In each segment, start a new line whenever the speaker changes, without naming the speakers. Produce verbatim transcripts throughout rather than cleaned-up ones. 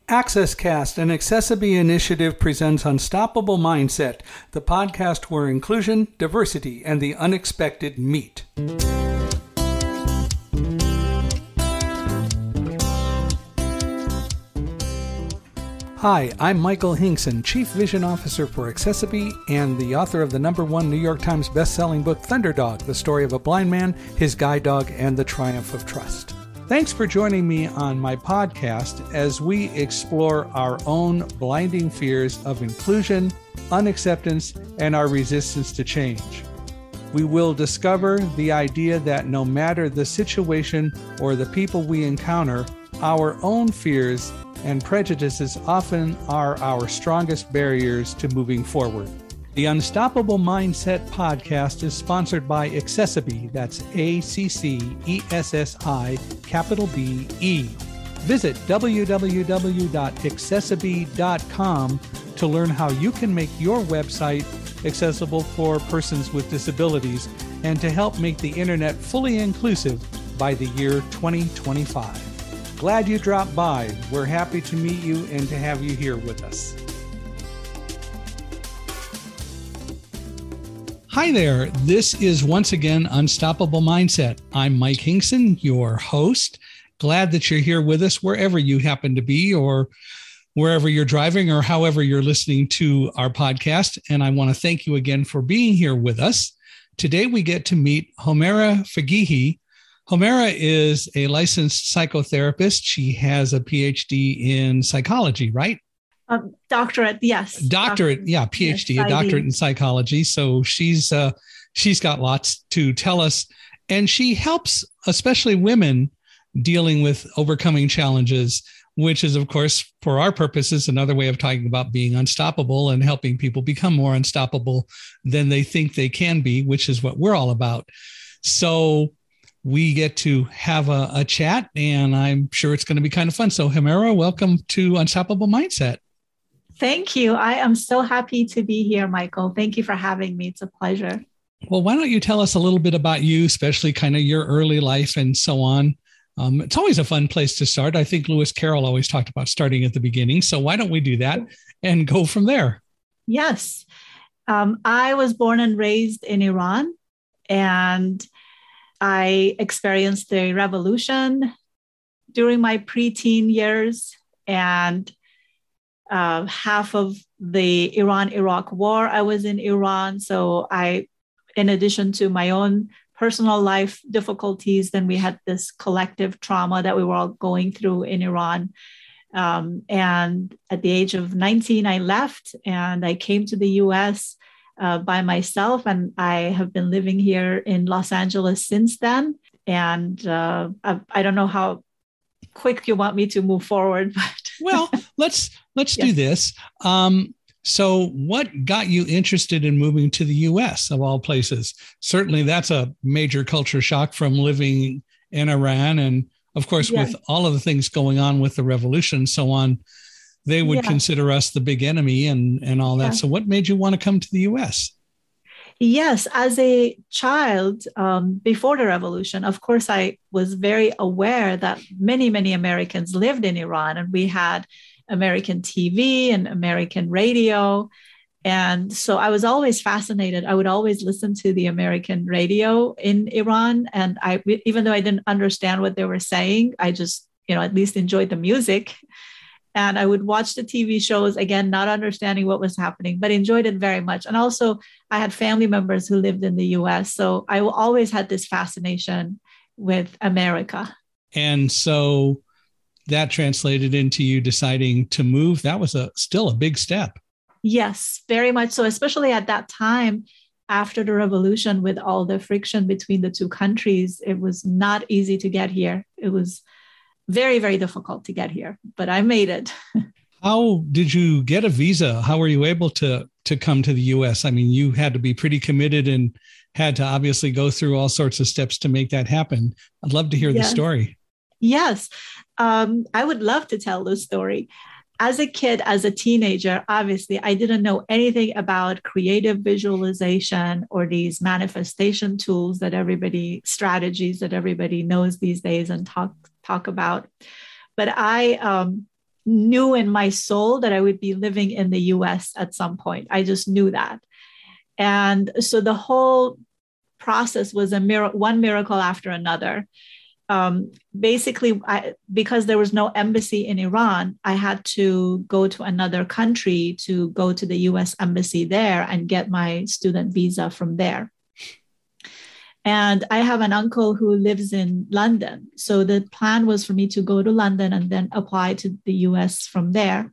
AccessCast, an Accessibility initiative, presents Unstoppable Mindset, the podcast where inclusion, diversity, and the unexpected meet. Hi, I'm Michael Hinkson, Chief Vision Officer for Accessibility and the author of the number one New York Times best-selling book, Thunderdog, the story of a blind man, his guide dog, and the triumph of trust. Thanks for joining me on my podcast as we explore our own blinding fears of inclusion, unacceptance, and our resistance to change. We will discover the idea that no matter the situation or the people we encounter, our own fears and prejudices often are our strongest barriers to moving forward. The Unstoppable Mindset podcast is sponsored by Accessibility, that's A C C E S S I, capital B E. Visit w w w dot accessibility dot com to learn how you can make your website accessible for persons with disabilities and to help make the internet fully inclusive by the year twenty twenty-five. Glad you dropped by. We're happy to meet you and to have you here with us. Hi there. This is once again Unstoppable Mindset. I'm Mike Hinkson, your host. Glad that you're here with us wherever you happen to be or wherever you're driving or however you're listening to our podcast. And I want to thank you again for being here with us. Today we get to meet Homaira Fageehi. Homaira is a licensed psychotherapist. She has a P H D in psychology, right?
Um, doctorate, yes.
Doctorate, doctorate. yeah, P H D, yes, a doctorate in psychology. So she's uh, she's got lots to tell us, and she helps, especially women, dealing with overcoming challenges, which is, of course, for our purposes, another way of talking about being unstoppable and helping people become more unstoppable than they think they can be, which is what we're all about. So we get to have a, a chat, and I'm sure it's going to be kind of fun. So, Homaira, welcome to Unstoppable Mindset.
Thank you. I am so happy to be here, Michael. Thank you for having me. It's a pleasure.
Well, why don't you tell us a little bit about you, especially kind of your early life and so on. Um, it's always a fun place to start. I think Lewis Carroll always talked about starting at the beginning. So why don't we do that and go from there?
Yes. Um, I was born and raised in Iran, and I experienced the revolution during my preteen years, and uh, half of the Iran-Iraq war, I was in Iran. So I, in addition to my own personal life difficulties, then we had this collective trauma that we were all going through in Iran. Um, and at the age of nineteen, I left and I came to the U S uh, by myself. And I have been living here in Los Angeles since then. And uh, I, I don't know how quick you want me to move forward, but
well, let's let's
yes.
do this. Um, so what got you interested in moving to the U S of all places? Certainly that's a major culture shock from living in Iran. And of course, yes. with all of the things going on with the revolution and so on, they would yeah. consider us the big enemy and, and all that. Yeah. So what made you want to come to the U S?
Yes, as a child, um, before the revolution, of course, I was very aware that many, many Americans lived in Iran, and we had American T V and American radio. And so I was always fascinated. I would always listen to the American radio in Iran. And I, even though I didn't understand what they were saying, I just, you know, at least enjoyed the music. And I would watch the T V shows, again, not understanding what was happening, but enjoyed it very much. And also, I had family members who lived in the U S. So I always had this fascination with America.
And so that translated into you deciding to move. That was a still a big step.
Yes, very much so, especially at that time after the revolution with all the friction between the two countries. It was not easy to get here. It was very, very difficult to get here, but I made it.
How did you get a visa? How were you able to, to come to the U S? I mean, you had to be pretty committed and had to obviously go through all sorts of steps to make that happen. I'd love to hear yes. the story.
Yes, um, I would love to tell the story. As a kid, as a teenager, obviously, I didn't know anything about creative visualization or these manifestation tools that everybody, strategies that everybody knows these days and talk talk about. But I um, knew in my soul that I would be living in the U S at some point. I just knew that. And so the whole process was a mir- one miracle after another. Um, basically, I, because there was no embassy in Iran, I had to go to another country to go to the U S embassy there and get my student visa from there. And I have an uncle who lives in London. So the plan was for me to go to London and then apply to the U S from there.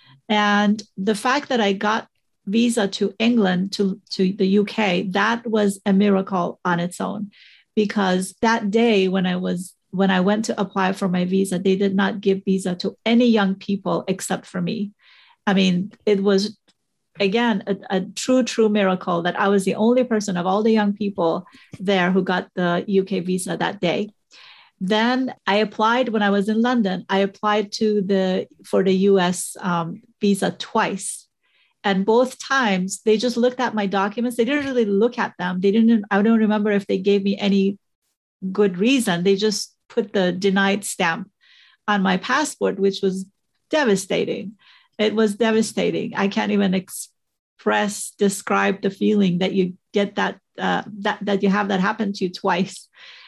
And the fact that I got visa to England, to, to the U K, that was a miracle on its own. Because that day when I was when I went to apply for my visa, they did not give visa to any young people except for me. I mean, it was, again, a, a true, true miracle that I was the only person of all the young people there who got the U K visa that day. Then I applied when I was in London. I applied to the for the U S um, visa twice. And both times they just looked at my documents. They didn't really look at them. They didn't, I don't remember if they gave me any good reason. They just put the denied stamp on my passport, which was devastating. It was devastating. I can't even express, describe the feeling that you get that, uh, that, that you have that happen to you twice.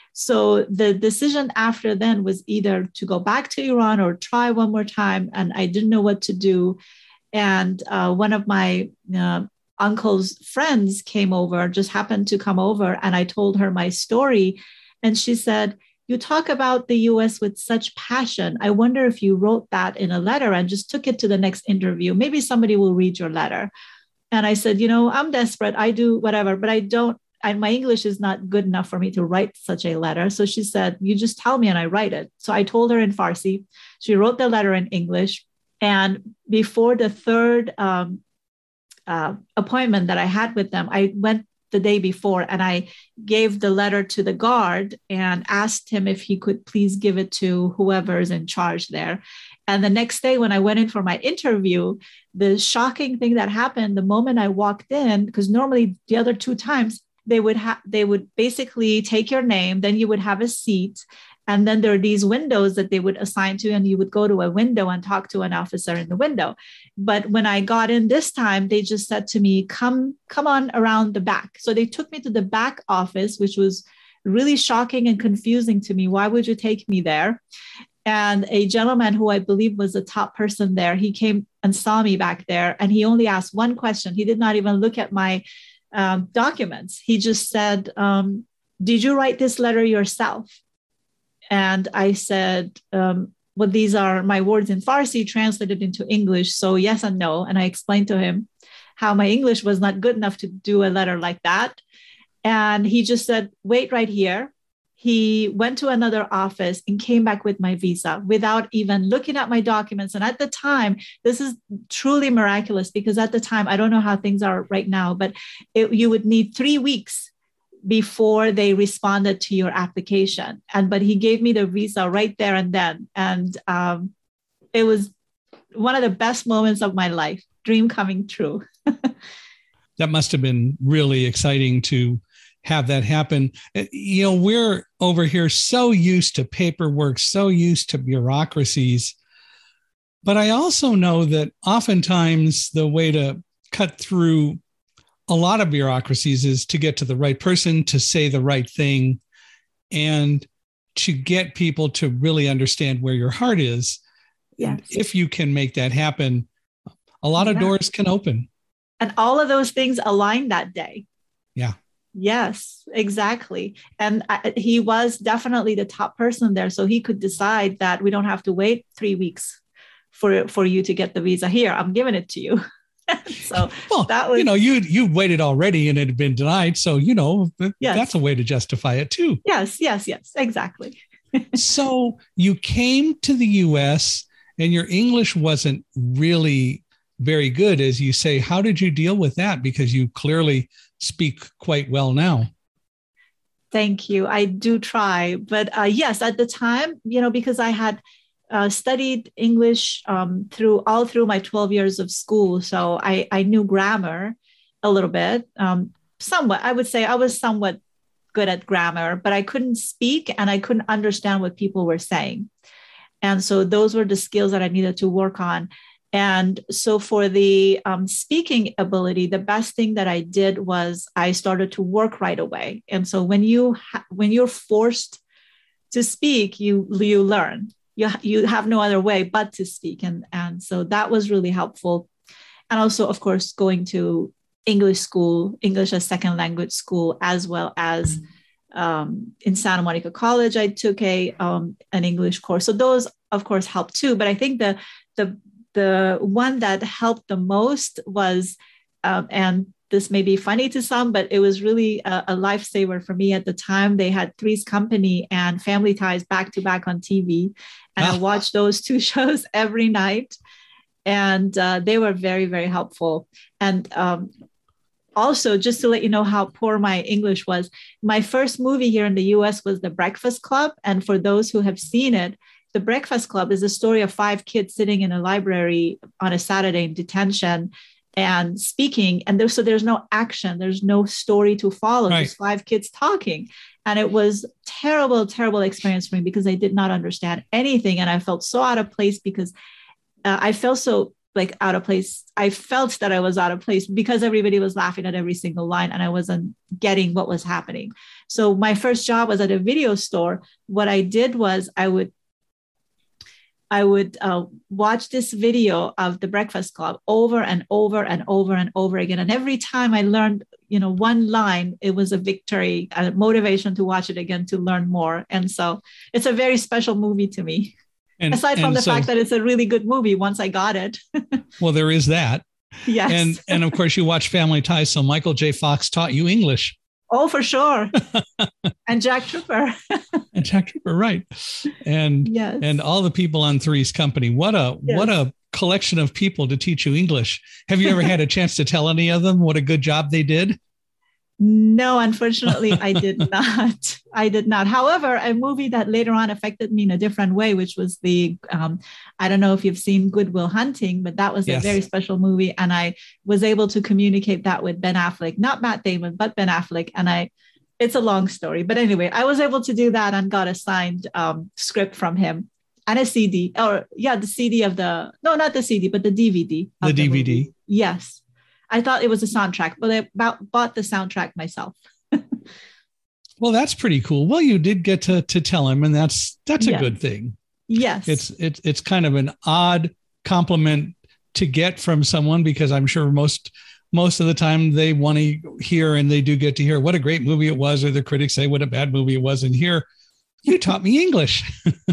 So the decision after then was either to go back to Iran or try one more time. And I didn't know what to do. And uh, one of my uh, uncle's friends came over, just happened to come over, and I told her my story. And she said, "You talk about the U S with such passion. I wonder if you wrote that in a letter and just took it to the next interview. Maybe somebody will read your letter." And I said, you know, I'm desperate. I do whatever, but I don't, I, my English is not good enough for me to write such a letter. So she said, you just tell me and I write it. So I told her in Farsi. She wrote the letter in English. And before the third um, uh, appointment that I had with them, I went the day before and I gave the letter to the guard and asked him if he could please give it to whoever's in charge there. And the next day when I went in for my interview, the shocking thing that happened the moment I walked in, because normally the other two times they would have, they would basically take your name, then you would have a seat. And then there are these windows that they would assign to, and you would go to a window and talk to an officer in the window. But when I got in this time, they just said to me, come, come on around the back. So they took me to the back office, which was really shocking and confusing to me. Why would you take me there? And a gentleman who I believe was the top person there, he came and saw me back there, and he only asked one question. He did not even look at my um, documents. He just said, um, did you write this letter yourself? And I said, um, well, these are my words in Farsi translated into English. So yes and no. And I explained to him how my English was not good enough to do a letter like that. And he just said, wait right here. He went to another office and came back with my visa without even looking at my documents. And at the time, this is truly miraculous, because at the time, I don't know how things are right now, but it, you would need three weeks before they responded to your application. And, but he gave me the visa right there and then. And um, it was one of the best moments of my life, dream coming true.
That must have been really exciting to have that happen. You know, we're over here so used to paperwork, so used to bureaucracies. But I also know that oftentimes the way to cut through a lot of bureaucracies is to get to the right person, to say the right thing, and to get people to really understand where your heart is.
Yes.
And if you can make that happen, a lot
yeah.
of doors can open.
And all of those things aligned that day.
Yeah.
Yes, exactly. And I, he was definitely the top person there. So he could decide that we don't have to wait three weeks for, for you to get the visa. Here, I'm giving it to you. So
well,
that was,
you know, you you waited already and it had been denied. So, you know,
yes.
that's a way to justify it too.
Yes, yes, yes, exactly.
So you came to the U S and your English wasn't really very good, as you say. How did you deal with that? Because you clearly speak quite well now.
Thank you. I do try. But uh, yes, at the time, you know, because I had Uh, studied English um, through all through my twelve years of school. So I, I knew grammar a little bit, um, somewhat. I would say I was somewhat good at grammar, but I couldn't speak and I couldn't understand what people were saying. And so those were the skills that I needed to work on. And so for the um, speaking ability, the best thing that I did was I started to work right away. And so when you ha- when you're forced to speak, you you learn. You you have no other way but to speak, and and so that was really helpful. And also, of course, going to English school, English as second language school, as well as um, in Santa Monica College, I took a um, an English course. So those, of course, helped too. But I think the the the one that helped the most was, um, and this may be funny to some, but it was really a, a lifesaver for me at the time. They had Three's Company and Family Ties back to back on T V. And ah. I watched those two shows every night. And uh, they were very, very helpful. And um, also, just to let you know how poor my English was, my first movie here in the U S was The Breakfast Club. And for those who have seen it, The Breakfast Club is a story of five kids sitting in a library on a Saturday in detention and speaking. And there, so there's no action. There's no story to follow. Right. Just five kids talking. And it was terrible, terrible experience for me because I did not understand anything. And I felt so out of place because uh, I felt so like out of place. I felt that I was out of place because everybody was laughing at every single line and I wasn't getting what was happening. So my first job was at a video store. What I did was I would I would uh, watch this video of The Breakfast Club over and over and over and over again. And every time I learned, you know, one line, it was a victory, a motivation to watch it again, to learn more. And so it's a very special movie to me. And, Aside from and the so, fact that it's a really good movie once I got it.
Well, there is that.
Yes.
And, and of course, you watch Family Ties. So Michael J. Fox taught you English.
Oh, for sure. And Jack Trooper.
And Jack Trooper, right. And yes. And all the people on Three's Company. What a yes. what a collection of people to teach you English. Have you ever had a chance to tell any of them what a good job they did?
No, unfortunately, I did not. I did not. However, a movie that later on affected me in a different way, which was the, um, I don't know if you've seen Good Will Hunting, but that was yes. a very special movie. And I was able to communicate that with Ben Affleck, not Matt Damon, but Ben Affleck. And I, it's a long story. But anyway, I was able to do that and got a signed um, script from him and a C D, or yeah, the C D of the, no, not the C D, but the D V D.
The, the D V D.
Movie. Yes. I thought it was a soundtrack, but I bought, bought the soundtrack myself.
Well, that's pretty cool. Well, you did get to to tell him, and that's that's a yes. good thing.
Yes.
It's it's it's kind of an odd compliment to get from someone because I'm sure most most of the time they want to hear, and they do get to hear what a great movie it was, or the critics say what a bad movie it was, and here you taught me English.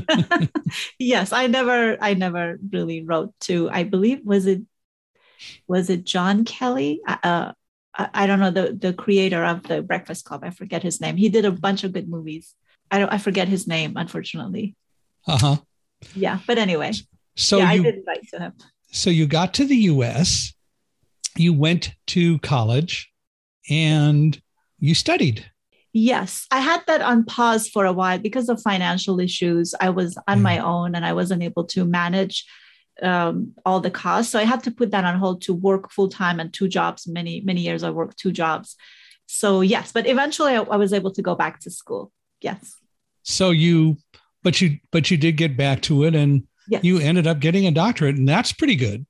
Yes, I never I never really wrote to, I believe, was it Was it John Kelly? Uh, I, I don't know, the, the creator of The Breakfast Club. I forget his name. He did a bunch of good movies. I don't. I forget his name, unfortunately.
Uh-huh.
Yeah, but anyway.
So
yeah,
you,
I did write to him.
So you got to the U S, you went to college, and you studied.
Yes, I had that on pause for a while because of financial issues. I was on mm. my own and I wasn't able to manage um, all the costs. So I had to put that on hold to work full time and two jobs. Many, many years I worked two jobs. So yes, but eventually I, I was able to go back to school. Yes.
So you, but you, but you did get back to it, and yes. you ended up getting a doctorate, and that's pretty good.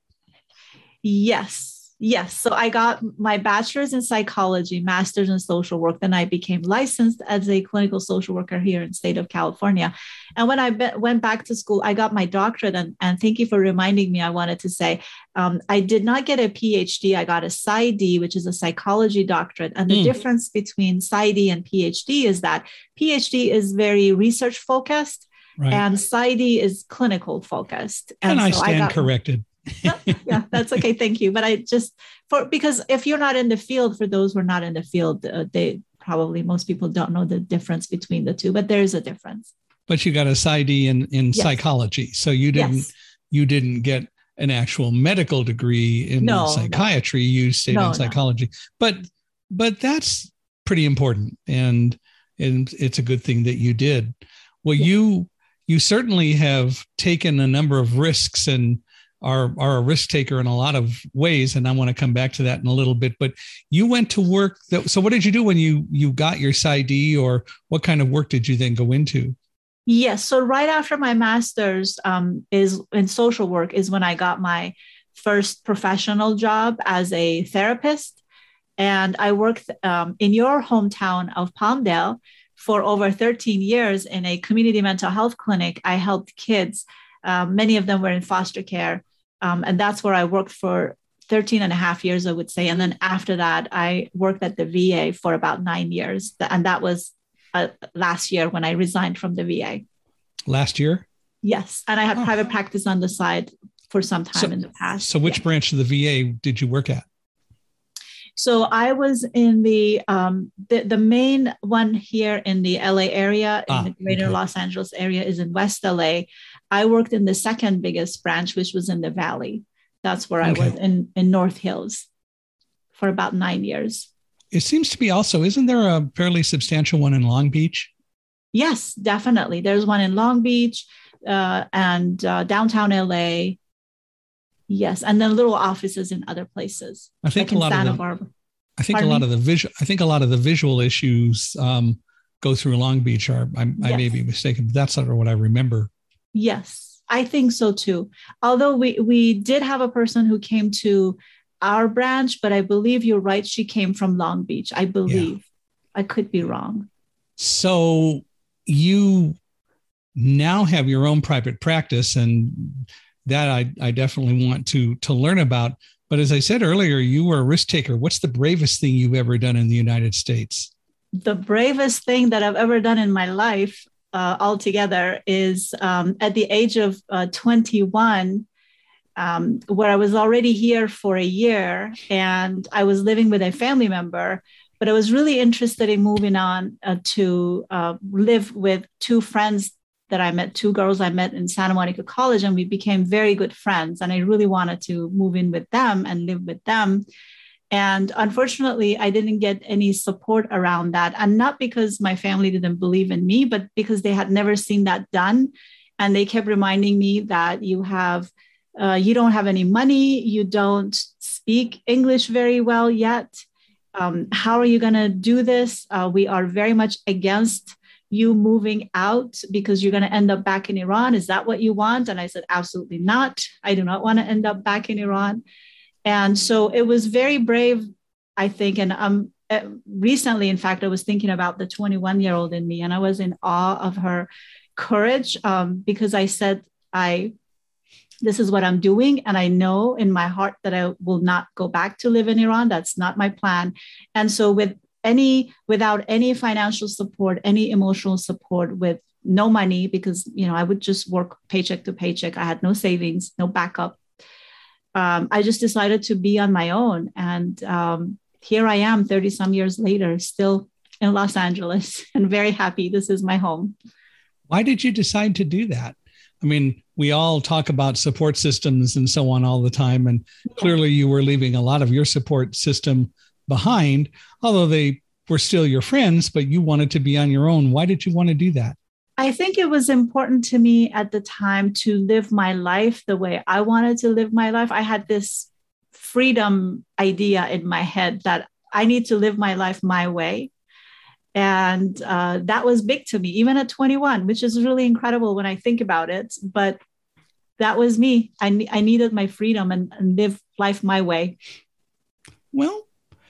Yes. Yes. So I got my bachelor's in psychology, master's in social work. Then I became licensed as a clinical social worker here in the state of California. And when I be- went back to school, I got my doctorate. And, and thank you for reminding me. I wanted to say, um, I did not get a PhD. I got a PsyD, which is a psychology doctorate. And the mm. difference between PsyD and PhD is that PhD is very research focused, right. and PsyD is clinical focused.
And, and I
so
stand
I got,
corrected.
Yeah, that's okay. Thank you. But I just, for because if you're not in the field, for those who are not in the field, uh, they probably, most people don't know the difference between the two, but there is a difference.
But you got a PsyD in, in yes. psychology. So you didn't, yes. you didn't get an actual medical degree in
no,
psychiatry.
No.
You stayed
no,
in psychology, no. but, but that's pretty important. And, and it's a good thing that you did. Well, yes. you, you certainly have taken a number of risks and are, are a risk taker in a lot of ways. And I want to come back to that in a little bit, but you went to work. That, so what did you do when you, you got your PsyD, or what kind of work did you then go into?
Yes. So right after my master's um, is in social work is when I got my first professional job as a therapist. And I worked um, in your hometown of Palmdale for over thirteen years in a community mental health clinic. I helped kids. Um, many of them were in foster care. Um, and that's where I worked for thirteen and a half years, I would say. And then after that, I worked at the V A for about nine years. And that was uh, last year when I resigned from the V A.
Last year?
Yes. And I had
Oh.
private practice on the side for some time
so,
in the past.
So which
yeah.
branch of the V A did you work at?
So I was in the, um, the the main one here in the L A area, in
Ah,
the greater
okay.
Los Angeles area is in West L A. I worked in the second biggest branch, which was in the Valley. That's where I
Okay.
was in, in North Hills for about nine years.
It seems to be also, isn't there a fairly substantial one in Long Beach?
Yes, definitely. There's one in Long Beach uh, and uh, downtown L A. Yes, and then little offices in other places.
I think
like
a lot
Santa
of the,
Barbara.
I think
Pardon
a lot
me?
of the visual, I think a lot of the visual issues um, go through Long Beach. Or I, I
Yes.
may be mistaken, but that's sort of what I remember.
Yes, I think so too. Although we we did have a person who came to our branch, but I believe you're right. She came from Long Beach. I believe.
Yeah.
I could be wrong.
So you now have your own private practice, and that I, I definitely want to to learn about. But as I said earlier, you were a risk taker. What's the bravest thing you've ever done in the United States?
The bravest thing that I've ever done in my life uh, altogether is um, at the age of uh, twenty-one, um, where I was already here for a year and I was living with a family member, but I was really interested in moving on uh, to uh, live with two friends that I met, two girls I met in Santa Monica College, and we became very good friends. And I really wanted to move in with them and live with them. And unfortunately, I didn't get any support around that. And not because my family didn't believe in me, but because they had never seen that done. And they kept reminding me that you have, uh, you don't have any money, you don't speak English very well yet. Um, how are you going to do this? Uh, we are very much against you moving out because you're going to end up back in Iran. Is that what you want? And I said, absolutely not. I do not want to end up back in Iran. And so it was very brave, I think. And um, recently, in fact, I was thinking about the twenty-one-year-old in me, and I was in awe of her courage um, because I said, I, this is what I'm doing. And I know in my heart that I will not go back to live in Iran. That's not my plan. And so with any, without any financial support, any emotional support, with no money, because, you know, I would just work paycheck to paycheck. I had no savings, no backup. Um, I just decided to be on my own. And um, here I am thirty some years later, still in Los Angeles and very happy. This is my home.
Why did you decide to do that? I mean, we all talk about support systems and so on all the time. And yeah. Clearly you were leaving a lot of your support system behind, although they were still your friends, but you wanted to be on your own. Why did you want to do that?
I think it was important to me at the time to live my life the way I wanted to live my life. I had this freedom idea in my head that I need to live my life my way. And uh, that was big to me, even at twenty-one, which is really incredible when I think about it. But that was me. I, ne- I needed my freedom and, and live life my way.
Well,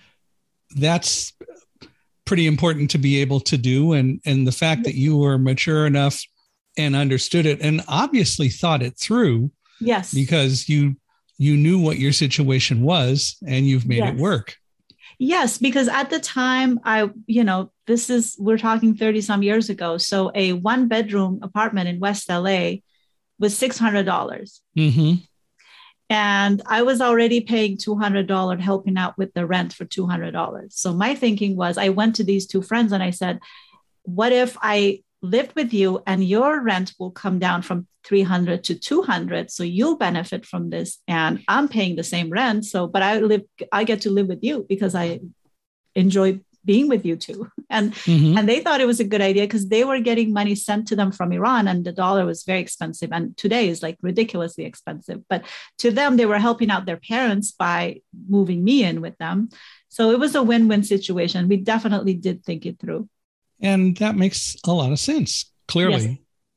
that's pretty important to be able to do. And, and the fact that you were mature enough and understood it and obviously thought it through.
Yes.
Because you, you knew what your situation was and you've made
yes.
it work.
Yes, because at the time I, you know, this is, we're talking thirty some years ago. So a one bedroom apartment in West L A was six hundred dollars.
Mm-hmm.
And I was already paying two hundred dollars helping out with the rent for two hundred dollars. So my thinking was, I went to these two friends and I said, what if I lived with you and your rent will come down from three hundred to two hundred. So you'll benefit from this. And I'm paying the same rent. So, but I live, I get to live with you because I enjoy being with you too. And, mm-hmm. and they thought it was a good idea because they were getting money sent to them from Iran and the dollar was very expensive. And today is like ridiculously expensive, but to them, they were helping out their parents by moving me in with them. So it was a win-win situation. We definitely did think it through.
And that makes a lot of sense, clearly.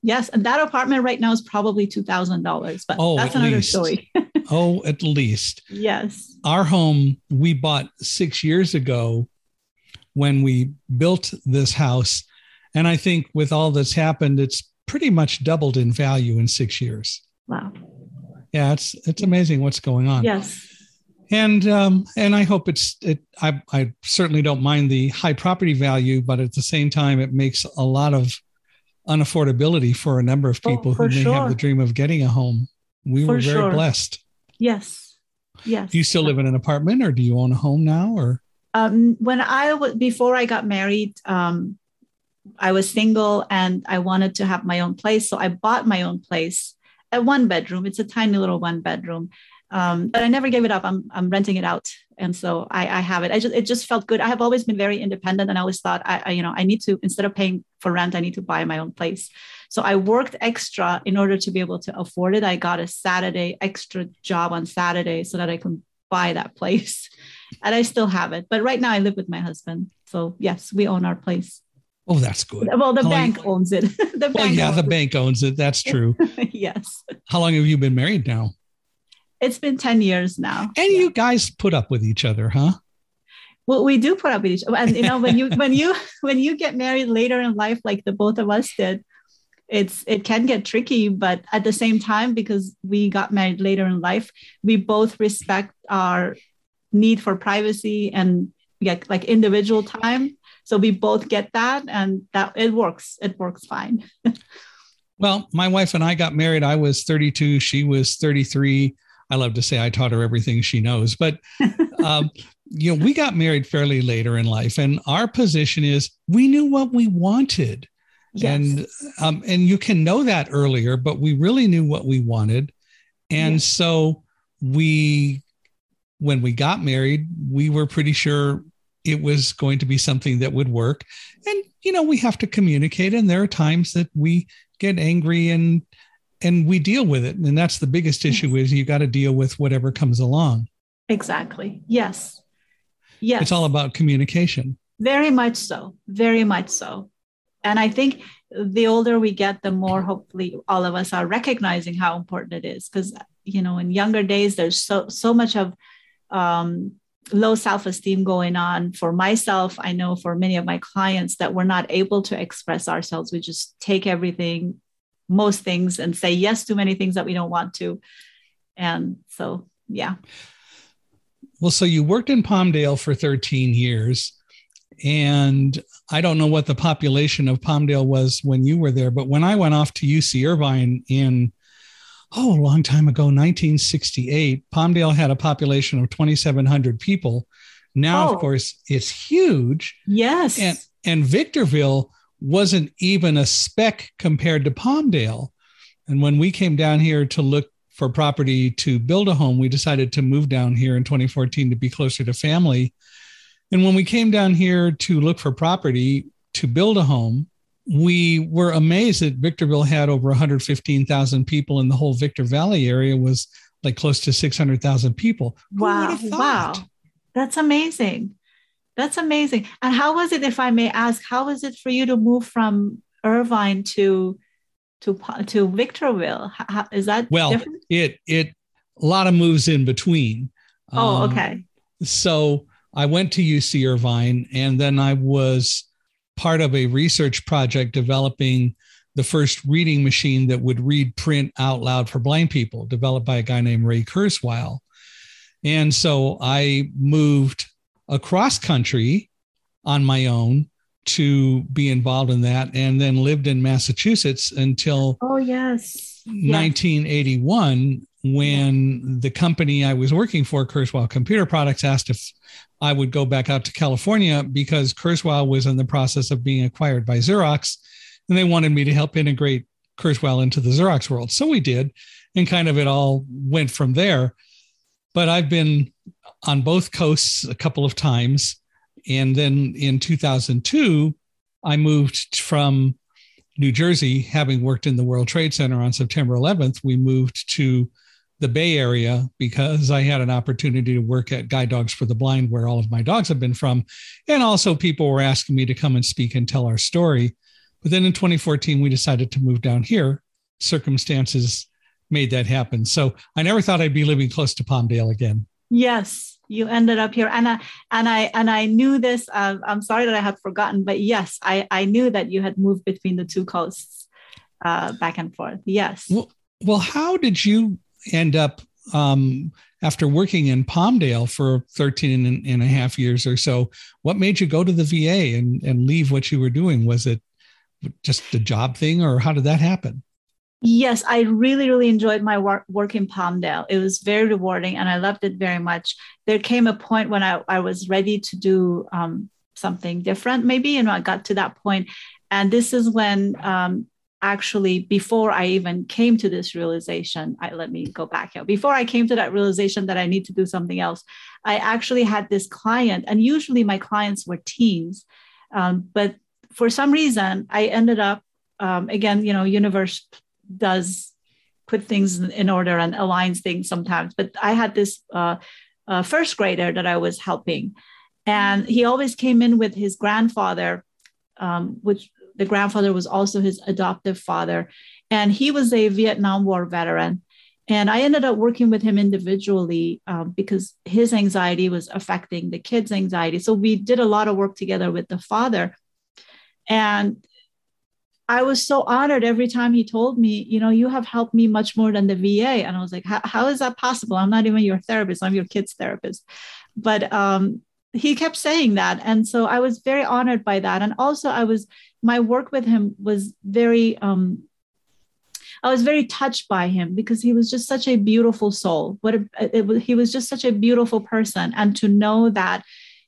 Yes. And that apartment right now is probably two thousand dollars, but
oh,
that's
at
another
least.
story.
oh, at least.
Yes.
Our home we bought six years ago when we built this house. And I think with all that's happened, it's pretty much doubled in value in six years.
Wow.
Yeah, it's it's amazing what's going on.
Yes.
And um, and I hope it's it. I I certainly don't mind the high property value, but at the same time, it makes a lot of unaffordability for a number of people
Oh,
who may
sure.
have the dream of getting a home. We
For
were very
sure.
blessed.
Yes. Yes.
Do you still live in an apartment, or do you own a home now? Or
um, when I was before I got married, um, I was single and I wanted to have my own place, so I bought my own place, a one bedroom. It's a tiny little one bedroom. Um, but I never gave it up. I'm I'm renting it out, and so I, I have it. I just it just felt good. I have always been very independent, and I always thought I, I you know I need to, instead of paying for rent, I need to buy my own place. So I worked extra in order to be able to afford it. I got a Saturday extra job on Saturday so that I can buy that place, and I still have it. But right now I live with my husband. So yes, we own our place.
oh, that's good.
Well, the
How
bank
long,
owns it. the
well,
bank
yeah,
owns
the
it.
bank owns it. That's true.
Yes.
How long have you been married now?
It's been ten years now.
And yeah. You guys put up with each other, huh?
Well, we do put up with each other. And you know, when you when you when you get married later in life, like the both of us did, it's it can get tricky. But at the same time, because we got married later in life, we both respect our need for privacy and get like individual time. So we both get that, and that it works. It works fine.
Well, my wife and I got married. I was thirty-two. She was thirty-three. I love to say I taught her everything she knows, but um, you know, we got married fairly later in life, and our position is we knew what we wanted. Yes. And um, and you can know that earlier, but we really knew what we wanted. And yes. So we, when we got married, we were pretty sure it was going to be something that would work. And, you know, we have to communicate, and there are times that we get angry and and we deal with it. And that's the biggest issue, is you got to deal with whatever comes along.
Exactly. Yes. Yes.
It's all about communication.
Very much so. Very much so. And I think the older we get, the more hopefully all of us are recognizing how important it is. Because, you know, in younger days, there's so, so much of um, low self-esteem going on. For myself, I know for many of my clients that we're not able to express ourselves. We just take everything, most things, and say yes to many things that we don't want to. And so, yeah.
Well, so you worked in Palmdale for thirteen years, and I don't know what the population of Palmdale was when you were there, but when I went off to U C Irvine in, oh, a long time ago, nineteen sixty-eight, Palmdale had a population of twenty-seven hundred people. Now, oh. Of course, it's huge.
Yes.
And, and Victorville wasn't even a speck compared to Palmdale. And when we came down here to look for property to build a home, we decided to move down here in twenty fourteen to be closer to family. And when we came down here to look for property to build a home, we were amazed that Victorville had over one hundred fifteen thousand people, and the whole Victor Valley area was like close to six hundred thousand people.
Wow. Wow. That's amazing. That's amazing. And how was it, if I may ask, how was it for you to move from Irvine to to to Victorville? How, is that
well?
Different?
It it a lot of moves in between.
Oh,
um,
okay.
So I went to U C Irvine, and then I was part of a research project developing the first reading machine that would read print out loud for blind people, developed by a guy named Ray Kurzweil. And so I moved across country on my own to be involved in that, and then lived in Massachusetts until
oh yes
nineteen eighty-one, when yeah. the company I was working for, Kurzweil Computer Products, asked if I would go back out to California because Kurzweil was in the process of being acquired by Xerox, and they wanted me to help integrate Kurzweil into the Xerox world. So we did, and kind of it all went from there. But I've been on both coasts a couple of times. And then in two thousand two, I moved from New Jersey, having worked in the World Trade Center on September eleventh. We moved to the Bay Area because I had an opportunity to work at Guide Dogs for the Blind, where all of my dogs have been from. And also people were asking me to come and speak and tell our story. But then in twenty fourteen, we decided to move down here. Circumstances made that happen. So I never thought I'd be living close to Palmdale again.
Yes, you ended up here, and I and I and I knew this. Uh, I'm sorry that I had forgotten, but yes, I I knew that you had moved between the two coasts, uh, back and forth. Yes.
Well, well, how did you end up um, after working in Palmdale for thirteen and, and a half years or so? What made you go to the V A and and leave what you were doing? Was it just a job thing, or how did that happen?
Yes, I really, really enjoyed my work, work in Palmdale. It was very rewarding and I loved it very much. There came a point when I, I was ready to do um, something different, maybe, you know, I got to that point. And this is when um, actually, before I even came to this realization, I, let me go back here. Before I came to that realization that I need to do something else, I actually had this client, and usually my clients were teens. Um, but for some reason, I ended up, um, again, you know, universe does put things in order and aligns things sometimes. But I had this uh, uh, first grader that I was helping, and he always came in with his grandfather, um, which the grandfather was also his adoptive father. And he was a Vietnam War veteran. And I ended up working with him individually um, because his anxiety was affecting the kid's anxiety. So we did a lot of work together with the father. And I was so honored every time he told me, you know, you have helped me much more than the V A. And I was like, how is that possible? I'm not even your therapist. I'm your kid's therapist. But um, he kept saying that. And so I was very honored by that. And also I was, my work with him was very, um, I was very touched by him because he was just such a beautiful soul. What a, it, he was just such a beautiful person. And to know that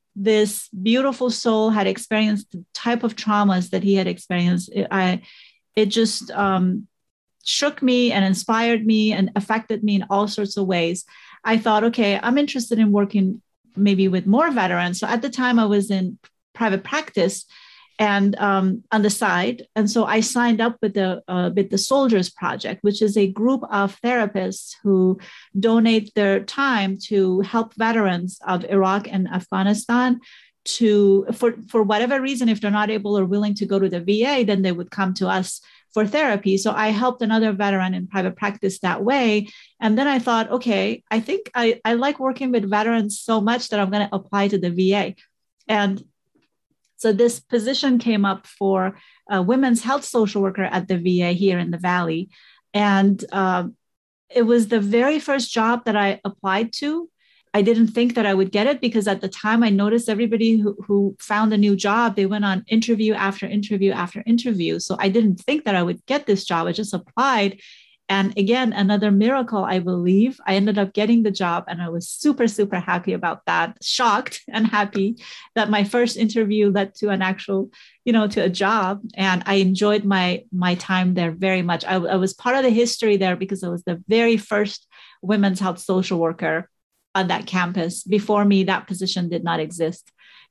this beautiful soul had experienced the type of traumas that he had experienced, it, I, it just um, shook me and inspired me and affected me in all sorts of ways. I thought, okay, I'm interested in working maybe with more veterans. So at the time I was in private practice and um, on the side. And so I signed up with the uh, with the Soldiers Project, which is a group of therapists who donate their time to help veterans of Iraq and Afghanistan to, for, for whatever reason, if they're not able or willing to go to the V A, then they would come to us for therapy. So I helped another veteran in private practice that way. And then I thought, okay, I think I, I like working with veterans so much that I'm going to apply to the V A. And so this position came up for a women's health social worker at the V A here in the Valley. And uh, it was the very first job that I applied to. I didn't think that I would get it because at the time I noticed everybody who, who found a new job, they went on interview after interview after interview. So I didn't think that I would get this job. I just applied. And again, another miracle, I believe. I ended up getting the job and I was super, super happy about that, shocked and happy that my first interview led to an actual, you know, to a job. And I enjoyed my, my time there very much. I, I was part of the history there because I was the very first women's health social worker on that campus. Before me, that position did not exist.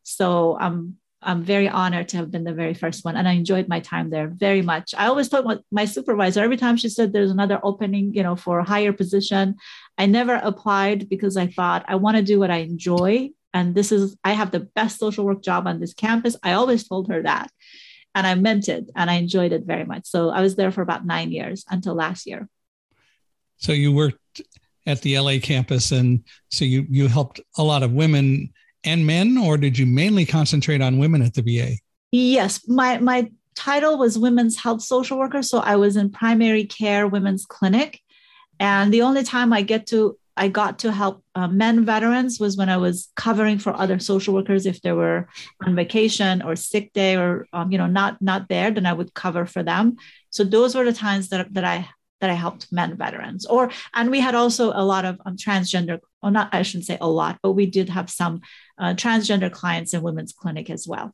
So I'm I'm very honored to have been the very first one. And I enjoyed my time there very much. I always told my supervisor, every time she said there's another opening, you know, for a higher position, I never applied because I thought I want to do what I enjoy. And this is, I have the best social work job on this campus. I always told her that. And I meant it. And I enjoyed it very much. So I was there for about nine years until last year.
So you worked at the L A campus. And so you, you helped a lot of women and men, or did you mainly concentrate on women at the V A?
Yes, my my title was women's health social worker. So I was in primary care women's clinic. And the only time I get to I got to help uh, men veterans was when I was covering for other social workers. If they were on vacation or sick day or um, you know not not there, then I would cover for them. So those were the times that that I that I helped men veterans. Or and we had also a lot of um, transgender, or not, I shouldn't say a lot, but we did have some uh, transgender clients in women's clinic as well.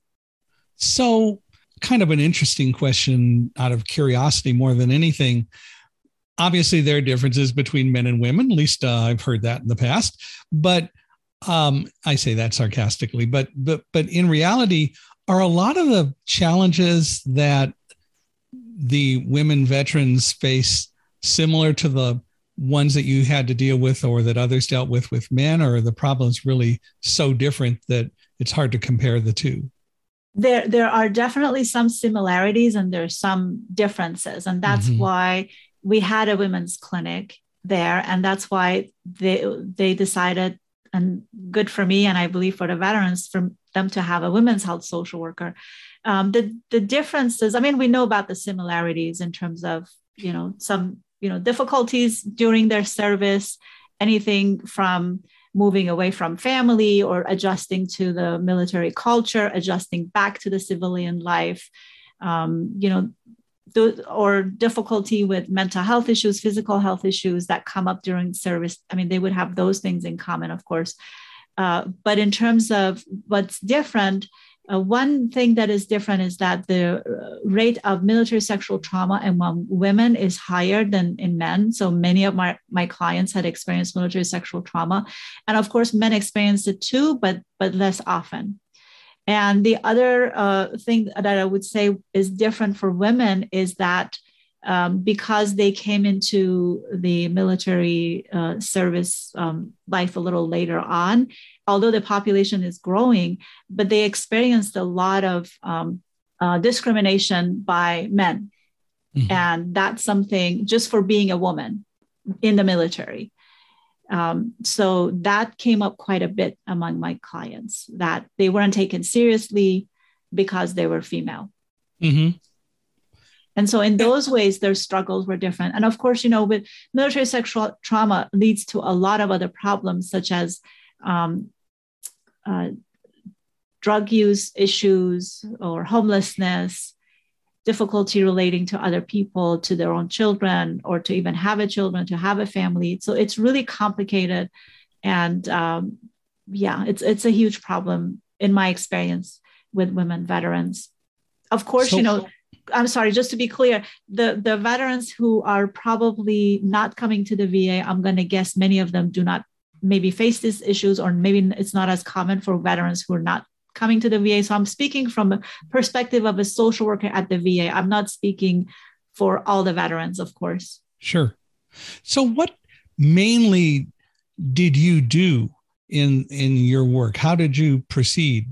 So kind of an interesting question out of curiosity more than anything. Obviously, there are differences between men and women. At least uh, I've heard that in the past. But um, I say that sarcastically. But but but in reality, are a lot of the challenges that the women veterans face similar to the ones that you had to deal with or that others dealt with with men, or are the problems really so different that it's hard to compare the two?
There, there are definitely some similarities and there's some differences. And that's mm-hmm. why we had a women's clinic there. And that's why they, they decided, and good for me, and I believe for the veterans, for them to have a women's health social worker. Um, the, the differences, I mean, we know about the similarities in terms of, you know, some, you know, difficulties during their service, anything from moving away from family or adjusting to the military culture, adjusting back to the civilian life, um, you know, th- or difficulty with mental health issues, physical health issues that come up during service. I mean, they would have those things in common, of course. Uh, but in terms of what's different, Uh, one thing that is different is that the rate of military sexual trauma among women is higher than in men. So many of my, my clients had experienced military sexual trauma. And of course, men experience it too, but, but less often. And the other uh, thing that I would say is different for women is that um, because they came into the military uh, service um, life a little later on, although the population is growing, but they experienced a lot of um, uh, discrimination by men. Mm-hmm. And that's something just for being a woman in the military. Um, so that came up quite a bit among my clients, that they weren't taken seriously because they were female. Mm-hmm. And so in those ways, their struggles were different. And of course, you know, with military sexual trauma leads to a lot of other problems, such as um, uh, drug use issues or homelessness, difficulty relating to other people, to their own children, or to even have a children, to have a family. So it's really complicated. And um, yeah, it's it's a huge problem in my experience with women veterans. Of course, so, you know, I'm sorry, just to be clear, the, the veterans who are probably not coming to the V A, I'm going to guess many of them do not maybe face these issues, or maybe it's not as common for veterans who are not coming to the V A. So I'm speaking from a perspective of a social worker at the V A. I'm not speaking for all the veterans, of course.
Sure. So what mainly did you do in, in your work? How did you proceed?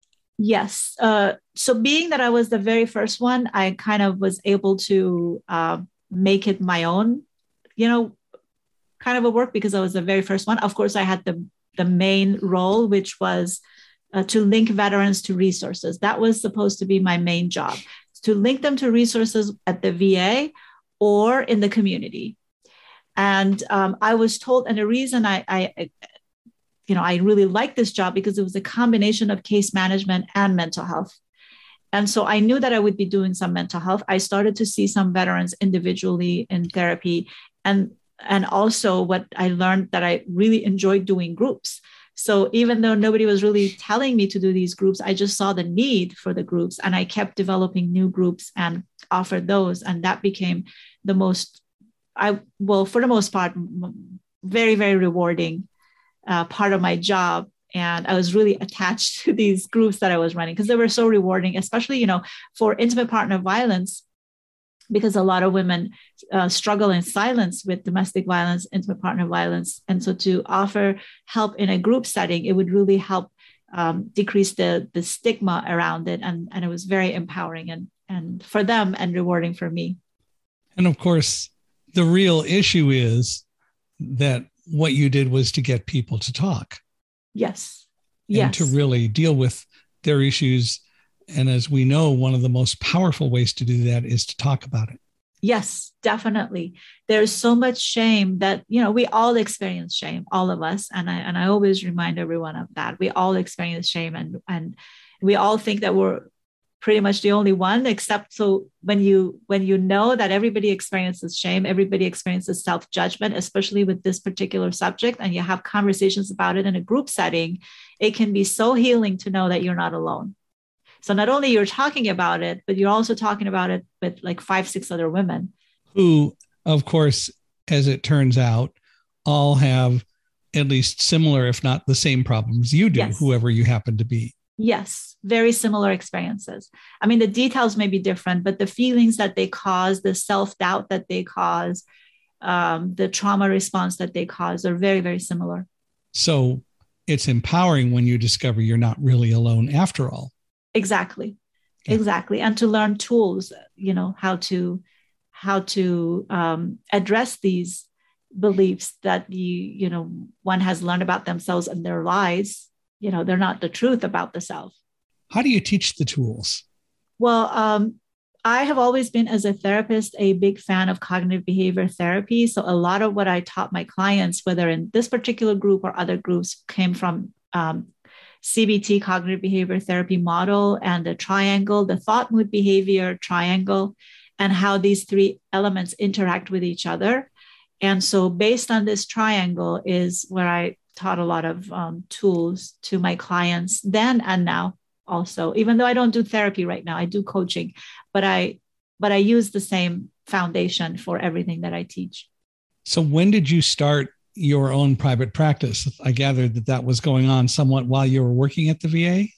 Yes. Uh, so being that I was the very first one, I kind of was able to uh, make it my own, you know, kind of a work, because I was the very first one. Of course, I had the, the main role, which was uh, to link veterans to resources. That was supposed to be my main job, to link them to resources at the V A or in the community. And um, I was told, and the reason I, I you know, I really liked this job because it was a combination of case management and mental health. And so I knew that I would be doing some mental health. I started to see some veterans individually in therapy. And, and also what I learned, that I really enjoyed doing groups. So even though nobody was really telling me to do these groups, I just saw the need for the groups, and I kept developing new groups and offered those. And that became the most, I well, for the most part, very, very rewarding Uh, part of my job. And I was really attached to these groups that I was running because they were so rewarding, especially, you know, for intimate partner violence, because a lot of women uh, struggle in silence with domestic violence, intimate partner violence. And so to offer help in a group setting, it would really help um, decrease the, the stigma around it. And, and it was very empowering and, and for them and rewarding for me.
And of course, the real issue is that what you did was to get people to talk.
Yes.
And
yes.
to really deal with their issues. And as we know, one of the most powerful ways to do that is to talk about it.
Yes, definitely. There's so much shame that, you know, we all experience shame, all of us. And I, and I always remind everyone of that. We all experience shame, and, and we all think that we're pretty much the only one, except so when you when you know that everybody experiences shame, everybody experiences self-judgment, especially with this particular subject, and you have conversations about it in a group setting, it can be so healing to know that you're not alone. So not only you're talking about it, but you're also talking about it with like five, six other women.
Who, of course, as it turns out, all have at least similar, if not the same problems you do, yes. Whoever you happen to be.
Yes, very similar experiences. I mean, the details may be different, but the feelings that they cause, the self-doubt that they cause, um, the trauma response that they cause are very, very similar.
So it's empowering when you discover you're not really alone after all.
Exactly.
Yeah.
Exactly. And to learn tools, you know, how to how to um, address these beliefs that you, you know, one has learned about themselves and their lies. You know, they're not the truth about the self.
How do you teach the tools?
Well, um, I have always been, as a therapist, a big fan of cognitive behavior therapy. So a lot of what I taught my clients, whether in this particular group or other groups, came from um, C B T, cognitive behavior therapy model, and the triangle, the thought, mood, behavior triangle, and how these three elements interact with each other. And so based on this triangle is where I taught a lot of um, tools to my clients then and now also, even though I don't do therapy right now, I do coaching, but I, but I use the same foundation for everything that I teach.
So when did you start your own private practice? I gathered that that was going on somewhat while you were working at the V A.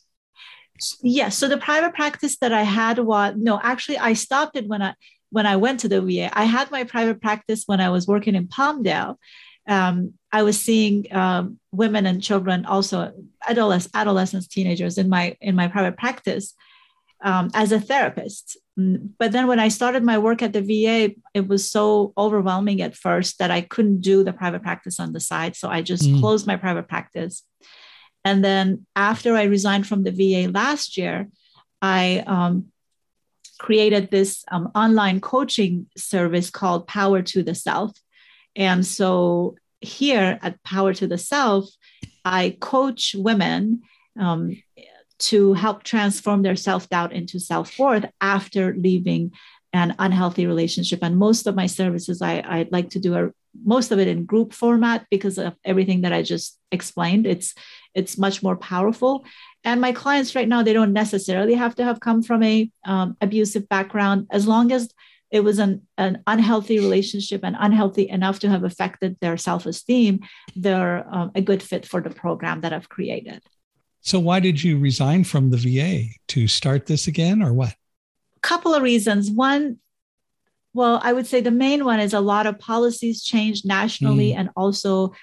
Yes. So the private practice that I had was, no, actually I stopped it when I, when I went to the V A. I had my private practice when I was working in Palmdale. Um, I was seeing um, women and children, also adolescents, adolescents, teenagers in my, in my private practice um, as a therapist. But then when I started my work at the V A, it was so overwhelming at first that I couldn't do the private practice on the side. So I just mm. closed my private practice. And then after I resigned from the V A last year, I um, created this um, online coaching service called Power to the Self. And so here at Power to the Self, I coach women um, to help transform their self-doubt into self-worth after leaving an unhealthy relationship. And most of my services, I, I like to do a, most of it in group format because of everything that I just explained. It's, it's much more powerful. And my clients right now, they don't necessarily have to have come from a um, abusive background, as long as it was an, an unhealthy relationship and unhealthy enough to have affected their self-esteem, they're um, a good fit for the program that I've created.
So why did you resign from the V A? To start this again, or what?
A couple of reasons. One, well, I would say the main one is a lot of policies changed nationally mm. and also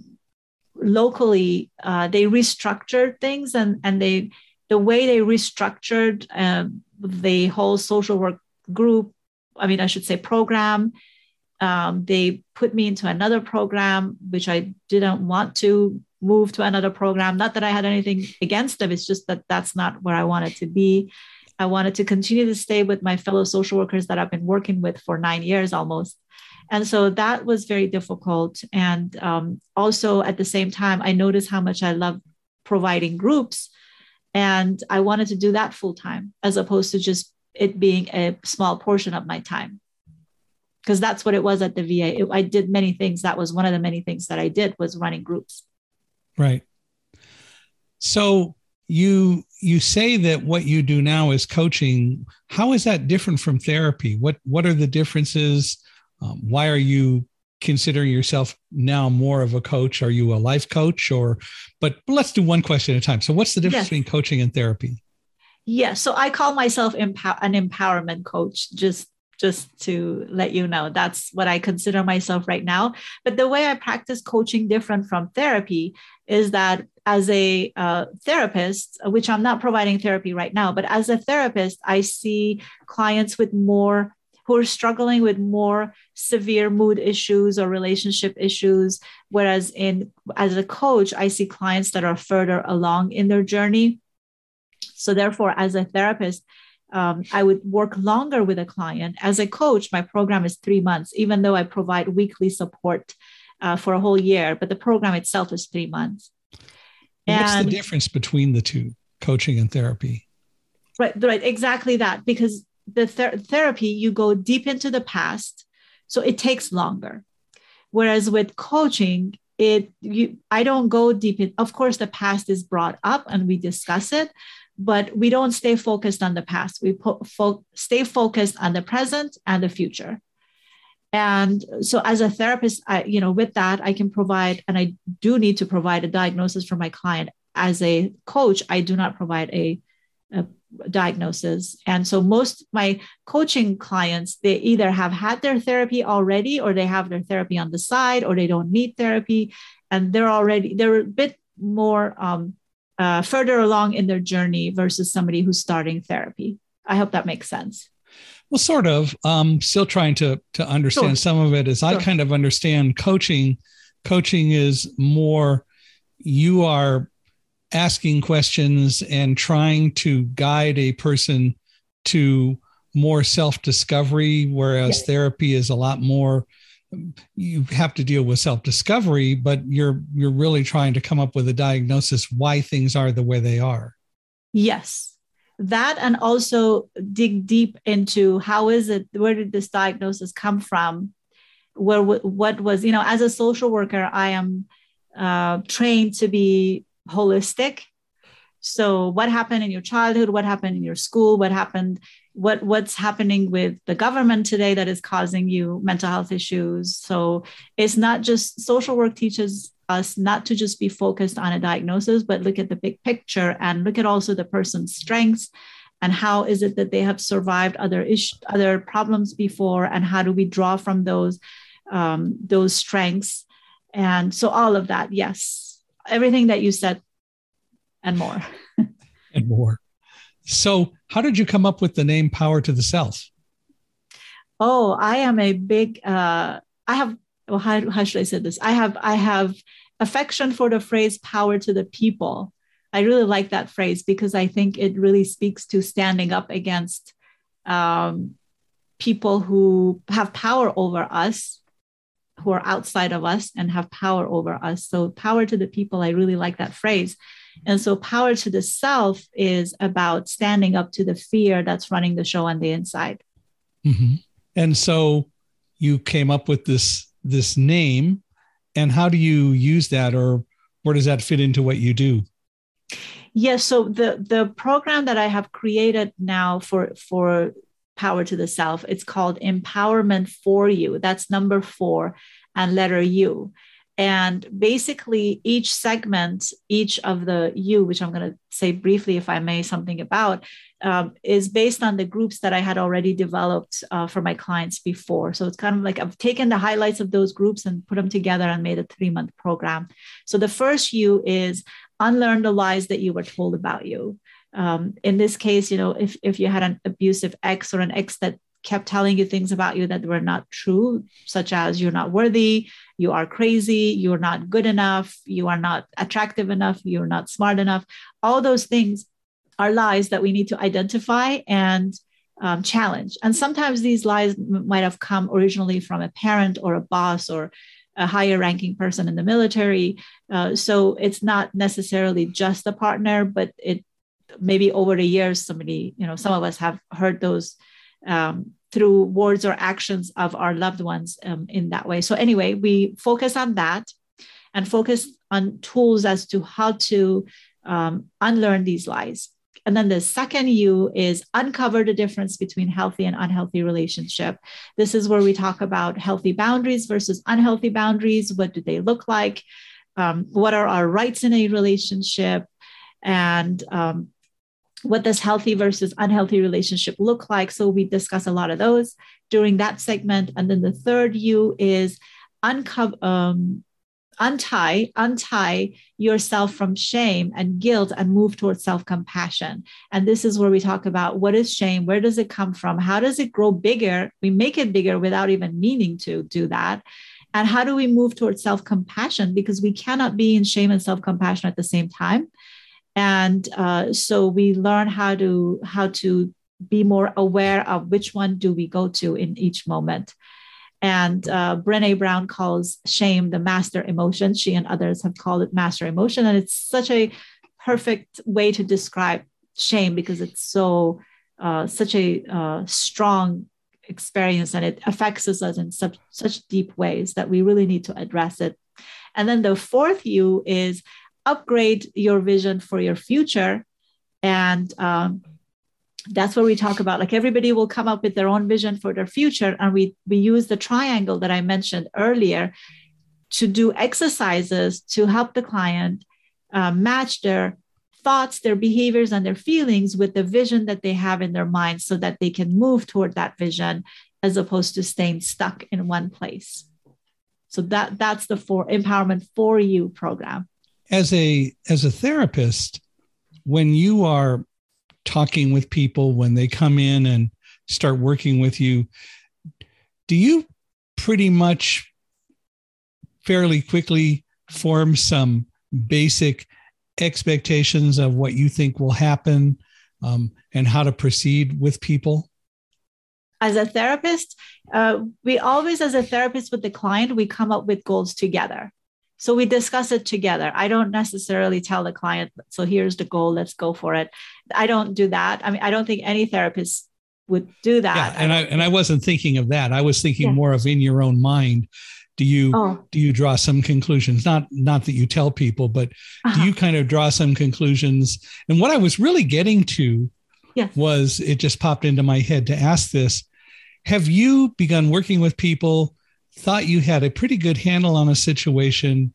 locally. Uh, they restructured things, and, and they the way they restructured uh, the whole social work group, I mean, I should say program, um, they put me into another program, which I didn't want to move to another program. Not that I had anything against them. It's just that that's not where I wanted to be. I wanted to continue to stay with my fellow social workers that I've been working with for nine years almost. And so that was very difficult. And um, also at the same time, I noticed how much I love providing groups. And I wanted to do that full time, as opposed to just it being a small portion of my time. Because that's what it was at the V A. It, I did many things. That was one of the many things that I did, was running groups.
Right. So you you say that what you do now is coaching. How is that different from therapy? What what are the differences? Um, why are you considering yourself now more of a coach? Are you a life coach, or? But let's do one question at a time. So what's the difference yes. between coaching and therapy?
Yeah, so I call myself empower, an empowerment coach. Just just to let you know, that's what I consider myself right now. But the way I practice coaching, different from therapy, is that as a uh, therapist, which I'm not providing therapy right now, but as a therapist, I see clients with more, who are struggling with more severe mood issues or relationship issues. Whereas in, as a coach, I see clients that are further along in their journey. So therefore, as a therapist, Um, I would work longer with a client. As a coach, my program is three months, even though I provide weekly support uh, for a whole year, but the program itself is three months.
What's
and,
the difference between the two, coaching and therapy?
Right, right, exactly that. Because the ther- therapy, you go deep into the past, so it takes longer. Whereas with coaching, it you, I don't go deep in. Of course, the past is brought up and we discuss it, but we don't stay focused on the past. We po- fo- stay focused on the present and the future. And so as a therapist, I, you know, with that, I can provide, and I do need to provide a diagnosis for my client. As a coach, I do not provide a, a diagnosis. And so most my coaching clients, they either have had their therapy already, or they have their therapy on the side, or they don't need therapy. And they're already, they're a bit more, um, uh, further along in their journey versus somebody who's starting therapy. I hope that makes sense.
Well, sort of. Um, still trying to to understand
Sure.
some of it. As
Sure.
I kind of understand coaching, coaching is more you are asking questions and trying to guide a person to more self-discovery, whereas
Yes.
therapy is a lot more, you have to deal with self-discovery, but you're you're really trying to come up with a diagnosis why things are the way they are.
Yes. That, and also dig deep into how is it, where did this diagnosis come from? Where, what was, you know, as a social worker, I am uh, trained to be holistic. So what happened in your childhood? What happened in your school? What happened? What what's happening with the government today that is causing you mental health issues? So it's not just, social work teaches us not to just be focused on a diagnosis, but look at the big picture and look at also the person's strengths and how is it that they have survived other issues, other problems before, and how do we draw from those um, those strengths? And so all of that, yes, everything that you said and more.
And more. So how did you come up with the name Power to the Self?
Oh, I am a big, uh, I have, well, how, how should I say this? I have, I have affection for the phrase power to the people. I really like that phrase because I think it really speaks to standing up against um, people who have power over us, who are outside of us and have power over us. So power to the people, I really like that phrase. And so power to the self is about standing up to the fear that's running the show on the inside.
Mm-hmm. And so you came up with this, this name, and how do you use that, or where does that fit into what you do?
Yes. So the, the program that I have created now for, for Power to the Self, it's called Empowerment for You. That's number four and letter U. And basically each segment, each of the U, which I'm going to say briefly, if I may, something about, um, is based on the groups that I had already developed uh, for my clients before. So it's kind of like I've taken the highlights of those groups and put them together and made a three-month program. So the first U is unlearn the lies that you were told about you. Um, in this case, you know, if, if you had an abusive ex or an ex that kept telling you things about you that were not true, such as you're not worthy, you are crazy, you're not good enough, you are not attractive enough, you're not smart enough. All those things are lies that we need to identify and um, challenge. And sometimes these lies m- might have come originally from a parent or a boss or a higher ranking person in the military. Uh, so it's not necessarily just a partner, but it maybe over the years, somebody, you know, some of us have heard those um, through words or actions of our loved ones um, in that way. So anyway, we focus on that and focus on tools as to how to um, unlearn these lies. And then the second U is uncover the difference between healthy and unhealthy relationship. This is where we talk about healthy boundaries versus unhealthy boundaries. What do they look like? Um, what are our rights in a relationship? And um, what does healthy versus unhealthy relationship look like? So we discuss a lot of those during that segment. And then the third U is uncover, um, untie, untie yourself from shame and guilt and move towards self-compassion. And this is where we talk about what is shame? Where does it come from? How does it grow bigger? We make it bigger without even meaning to do that. And how do we move towards self-compassion? Because we cannot be in shame and self-compassion at the same time. And uh, so we learn how to how to be more aware of which one do we go to in each moment. And uh, Brené Brown calls shame the master emotion. She and others have called it master emotion. And it's such a perfect way to describe shame because it's so uh, such a uh, strong experience and it affects us in such, such deep ways that we really need to address it. And then the fourth U is upgrade your vision for your future. And um, that's where we talk about, like, everybody will come up with their own vision for their future. And we, we use the triangle that I mentioned earlier to do exercises to help the client uh, match their thoughts, their behaviors, and their feelings with the vision that they have in their mind so that they can move toward that vision as opposed to staying stuck in one place. So that, that's the for Empowerment for You program.
As a as a therapist, when you are talking with people, when they come in and start working with you, do you pretty much fairly quickly form some basic expectations of what you think will happen, um, and how to proceed with people?
As a therapist, uh, we always, as a therapist with the client, we come up with goals together. So we discuss it together. I don't necessarily tell the client, so here's the goal, let's go for it. I don't do that. I mean, I don't think any therapist would do that.
Yeah, and I, I and I wasn't thinking of that. I was thinking
yeah.
more of in your own mind. Do you
oh.
do you draw some conclusions? Not not that you tell people, but uh-huh. do you kind of draw some conclusions? And what I was really getting to
yes.
was, it just popped into my head to ask this. Have you begun working with people, thought you had a pretty good handle on a situation,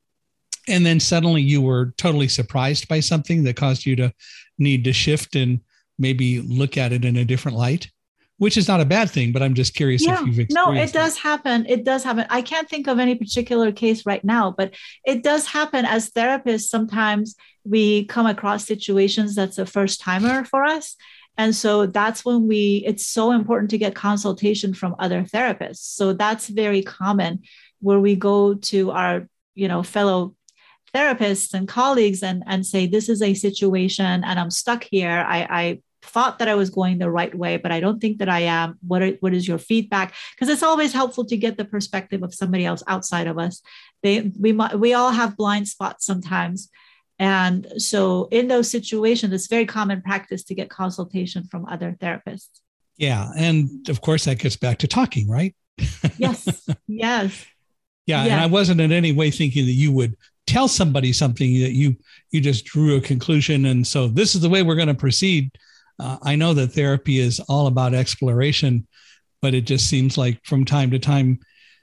and then suddenly you were totally surprised by something that caused you to need to shift and maybe look at it in a different light? Which is not a bad thing, but I'm just curious
yeah.
if you've experienced
No, it does
that.
happen. It does happen. I can't think of any particular case right now, but it does happen. As therapists, sometimes we come across situations that's a first timer for us. And so that's when we, it's so important to get consultation from other therapists. So that's very common, where we go to our, you know, fellow therapists and colleagues and, and say, this is a situation and I'm stuck here. I, I thought that I was going the right way, but I don't think that I am. What are, what is your feedback? Because it's always helpful to get the perspective of somebody else outside of us. They, we, we all have blind spots sometimes. And so in those situations, it's very common practice to get consultation from other therapists.
Yeah. And of course, that gets back to talking, right?
Yes. Yes.
Yeah. Yes. And I wasn't in any way thinking that you would tell somebody something that you, you just drew a conclusion. And so this is the way we're going to proceed. Uh, I know that therapy is all about exploration, but it just seems like from time to time,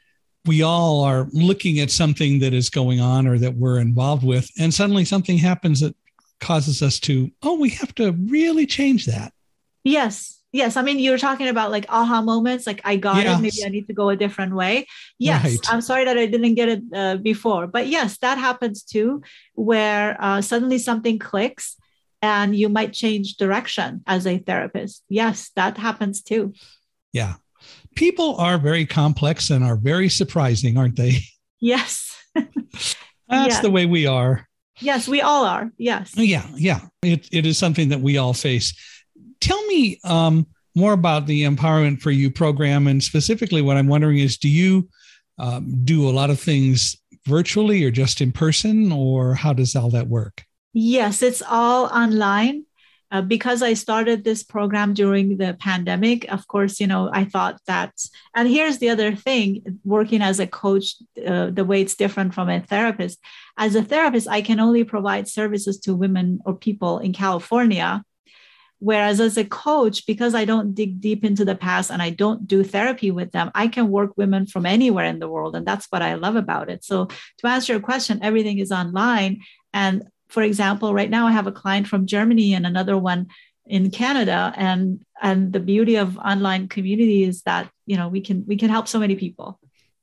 we all are looking at something that is going on or that we're involved with, and suddenly something happens that causes us to, oh, we have to really change that.
Yes. Yes. I mean, you're talking about like aha moments, like I got yes. it. Maybe I need to go a different way. Yes. Right. I'm sorry that I didn't get it uh, before, but yes, that happens too, where uh, suddenly something clicks and you might change direction as a therapist. Yes, that happens too.
Yeah. People are very complex and are very surprising, aren't they?
Yes.
That's
yes.
the way we are.
Yes, we all are. Yes.
Yeah. Yeah. It, it is something that we all face. Tell me um, more about the Empowerment for You program. And specifically what I'm wondering is, do you um, do a lot of things virtually or just in person, or how does all that work?
Yes, it's all online. Uh, because I started this program during the pandemic, of course, you know, I thought that, and here's the other thing, working as a coach, uh, the way it's different from a therapist. As a therapist, I can only provide services to women or people in California. Whereas as a coach, because I don't dig deep into the past and I don't do therapy with them, I can work women from anywhere in the world. And that's what I love about it. So to answer your question, everything is online. And for example, right now I have a client from Germany and another one in Canada. And, and the beauty of online community is that, you know, we can, we can help so many people.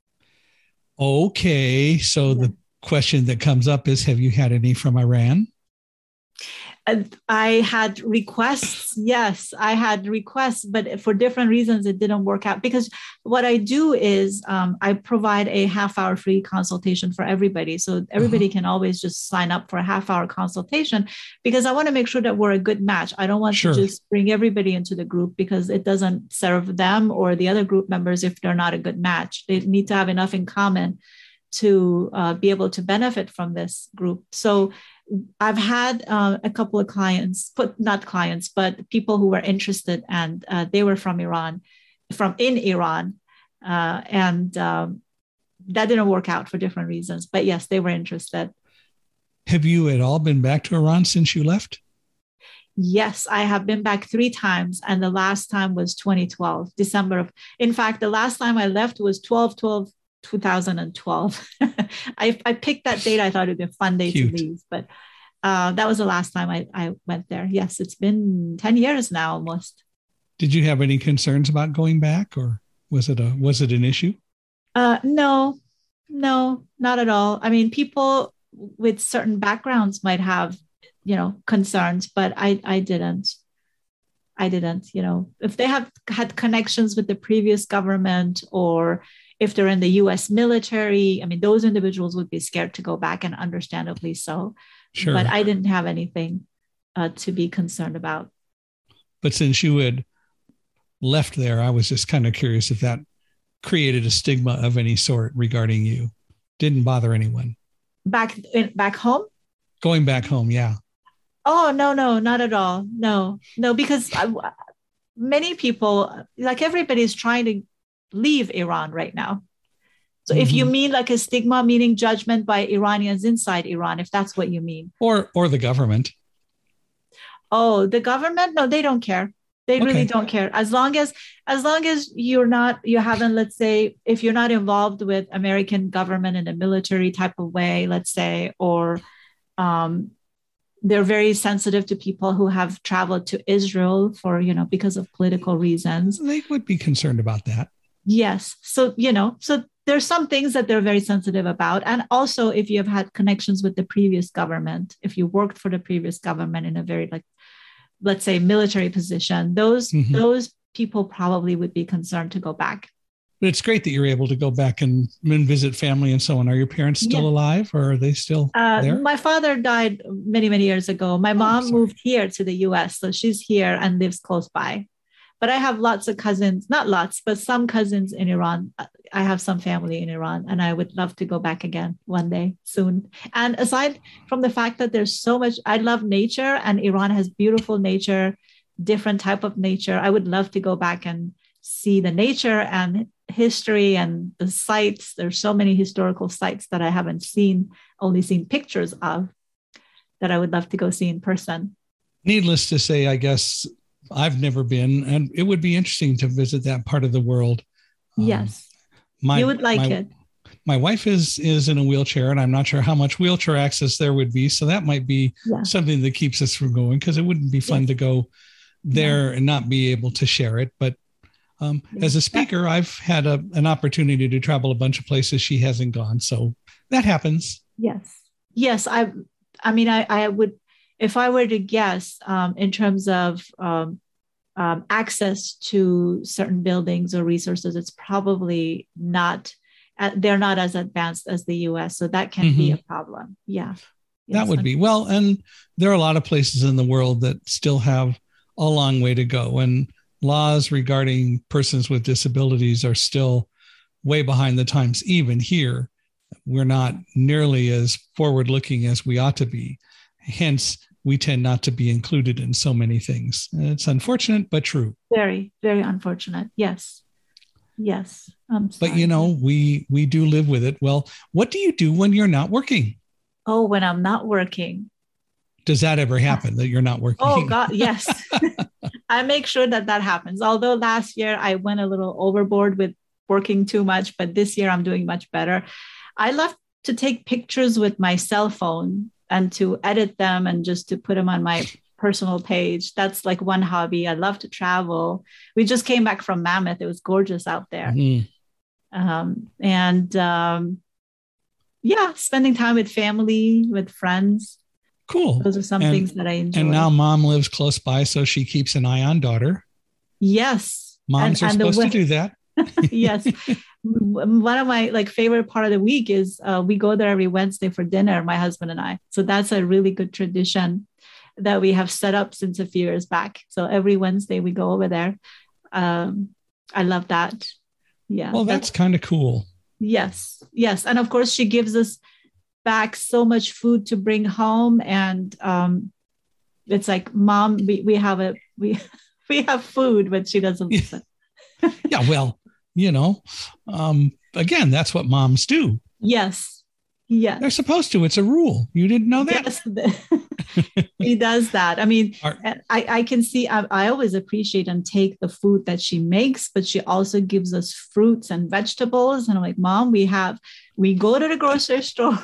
Okay. So yeah. The question that comes up is, have you had any from Iran?
I had requests. Yes, I had requests, but for different reasons, it didn't work out. Because what I do is um, I provide a half hour free consultation for everybody. So everybody uh-huh. can always just sign up for a half hour consultation, because I want to make sure that we're a good match. I don't want sure. to just bring everybody into the group because it doesn't serve them or the other group members if they're not a good match. They need to have enough in common to uh, be able to benefit from this group. So I've had uh, a couple of clients, but not clients, but people who were interested, and uh, they were from Iran, from in Iran. Uh, and um, that didn't work out for different reasons, but yes, they were interested.
Have you at all been back to Iran since you left?
Yes, I have been back three times. And the last time was twenty twelve, December of, in fact, the last time I left was twelve twelve two thousand twelve. I, I picked that date. I thought it'd be a fun day Cute. to leave, but uh, that was the last time I, I went there. Yes, it's been ten years now almost.
Did you have any concerns about going back, or was it a was it an issue?
Uh, no, no, not at all. I mean, people with certain backgrounds might have, you know, concerns, but I, I didn't. I didn't, you know, if they have had connections with the previous government, or if they're in the U S military, I mean, those individuals would be scared to go back, and understandably so.
Sure.
But I didn't have anything uh, to be concerned about.
But since you had left there, I was just kind of curious if that created a stigma of any sort regarding you. Didn't bother anyone.
Back in, back home?
Going back home, yeah.
Oh, no, no, not at all. No, no, because I, many people, like everybody's trying to leave Iran right now. So mm-hmm. if you mean like a stigma, meaning judgment by Iranians inside Iran, if that's what you mean.
Or or the government.
Oh, the government? No, they don't care. They okay. really don't care. As long as, as long as you're not, you haven't, let's say, if you're not involved with American government in a military type of way, let's say, or um, they're very sensitive to people who have traveled to Israel for, you know, because of political reasons.
They would be concerned about that.
Yes. So, you know, so there's some things that they're very sensitive about. And also, if you have had connections with the previous government, if you worked for the previous government in a very, like, let's say, military position, those mm-hmm. those people probably would be concerned to go back.
But it's great that you're able to go back and, and visit family and so on. Are your parents still yeah. alive, or are they still uh, there?
My father died many, many years ago. My oh, mom sorry. moved here to the U S, so she's here and lives close by. But I have lots of cousins, not lots, but some cousins in Iran. I have some family in Iran, and I would love to go back again one day soon. And aside from the fact that there's so much, I love nature, and Iran has beautiful nature, different type of nature. I would love to go back and see the nature and history and the sites. There's so many historical sites that I haven't seen, only seen pictures of, that I would love to go see in person.
Needless to say, I guess I've never been, and it would be interesting to visit that part of the world.
Yes, um, my, you would like
my,
it.
My wife is is in a wheelchair, and I'm not sure how much wheelchair access there would be. So that might be yeah. something that keeps us from going, because it wouldn't be fun yes. to go there yeah. and not be able to share it. But um, yeah. as a speaker, I've had a, an opportunity to travel a bunch of places she hasn't gone. So that happens.
Yes. Yes. I, I mean, I, I would, if I were to guess um, in terms of um, um, access to certain buildings or resources, it's probably not, uh, they're not as advanced as the U S. So that can mm-hmm. be a problem. Yeah.
That yes, would be. Well, and there are a lot of places in the world that still have a long way to go. And laws regarding persons with disabilities are still way behind the times. Even here, we're not nearly as forward-looking as we ought to be. Hence, we tend not to be included in so many things. It's unfortunate, but true.
Very, very unfortunate. Yes. Yes. I'm sorry.
But, you know, we we do live with it. Well, what do you do when you're not working?
Oh, when I'm not working.
Does that ever happen, that you're not working?
Oh, God, yes. I make sure that that happens. Although last year I went a little overboard with working too much, but this year I'm doing much better. I love to take pictures with my cell phone and to edit them and just to put them on my personal page. That's like one hobby. I love to travel. We just came back from Mammoth. It was gorgeous out there. Mm-hmm. Um, and um, yeah, spending time with family, with friends.
Cool.
Those are some
and,
things that I enjoy.
And now mom lives close by, so she keeps an eye on daughter.
Yes.
Moms and, are and supposed to do that.
Yes. One of my like favorite part of the week is uh, we go there every Wednesday for dinner, my husband and I. So that's a really good tradition that we have set up since a few years back. So every Wednesday we go over there. Um, I love that. Yeah.
Well, that's, that's kind of cool.
Yes. Yes. And of course, she gives us back so much food to bring home, and um it's like, Mom, we, we have a we we have food, but she doesn't listen.
Yeah, well, you know, um again, that's what moms do.
Yes. Yeah,
they're supposed to. It's a rule. You didn't know that?
Yes. He does that. I mean, Our, I, I can see, I, I always appreciate and take the food that she makes, but she also gives us fruits and vegetables. And I'm like, Mom, we have, we go to the grocery store.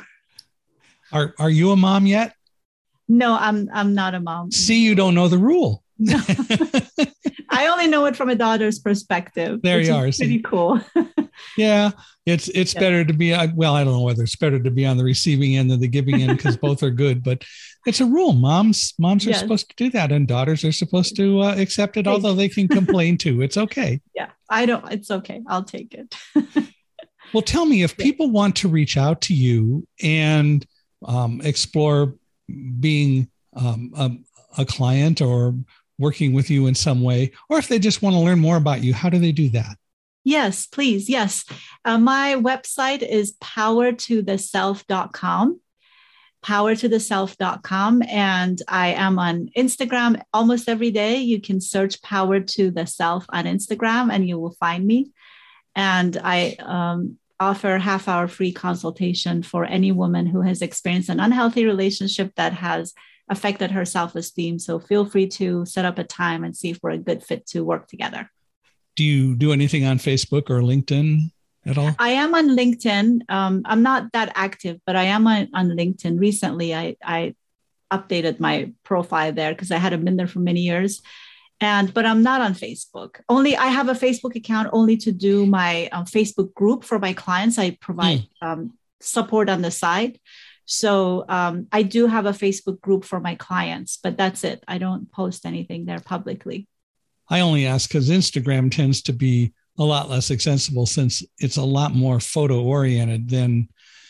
Are Are you a mom yet?
No, I'm I'm not a mom.
See, you don't know the rule.
No. I only know it from a daughter's perspective.
There you are.
Pretty cool.
Yeah, it's it's yeah. better to be, well, I don't know whether it's better to be on the receiving end than the giving end because both are good, but it's a rule. Moms moms are yes. supposed to do that, and daughters are supposed to uh, accept it, although they can complain too. It's okay.
Yeah, I don't, it's okay. I'll take it.
Well, tell me, if people want to reach out to you and um, explore being um, a, a client or working with you in some way, or if they just want to learn more about you, how do they do that?
Yes, please. Yes. Uh, my website is power to the self dot com, power to the self dot com. And I am on Instagram almost every day. You can search Power to the Self on Instagram and you will find me. And I um, offer half hour free consultation for any woman who has experienced an unhealthy relationship that has affected her self-esteem. So feel free to set up a time and see if we're a good fit to work together.
Do you do anything on Facebook or LinkedIn at all?
I am on LinkedIn. Um, I'm not that active, but I am on, on LinkedIn. Recently, I, I updated my profile there because I hadn't been there for many years. And but I'm not on Facebook. Only I have a Facebook account only to do my um, Facebook group for my clients. I provide mm. um, support on the side. So um, I do have a Facebook group for my clients, but that's it. I don't post anything there publicly.
I only ask because Instagram tends to be a lot less accessible since it's a lot more photo oriented than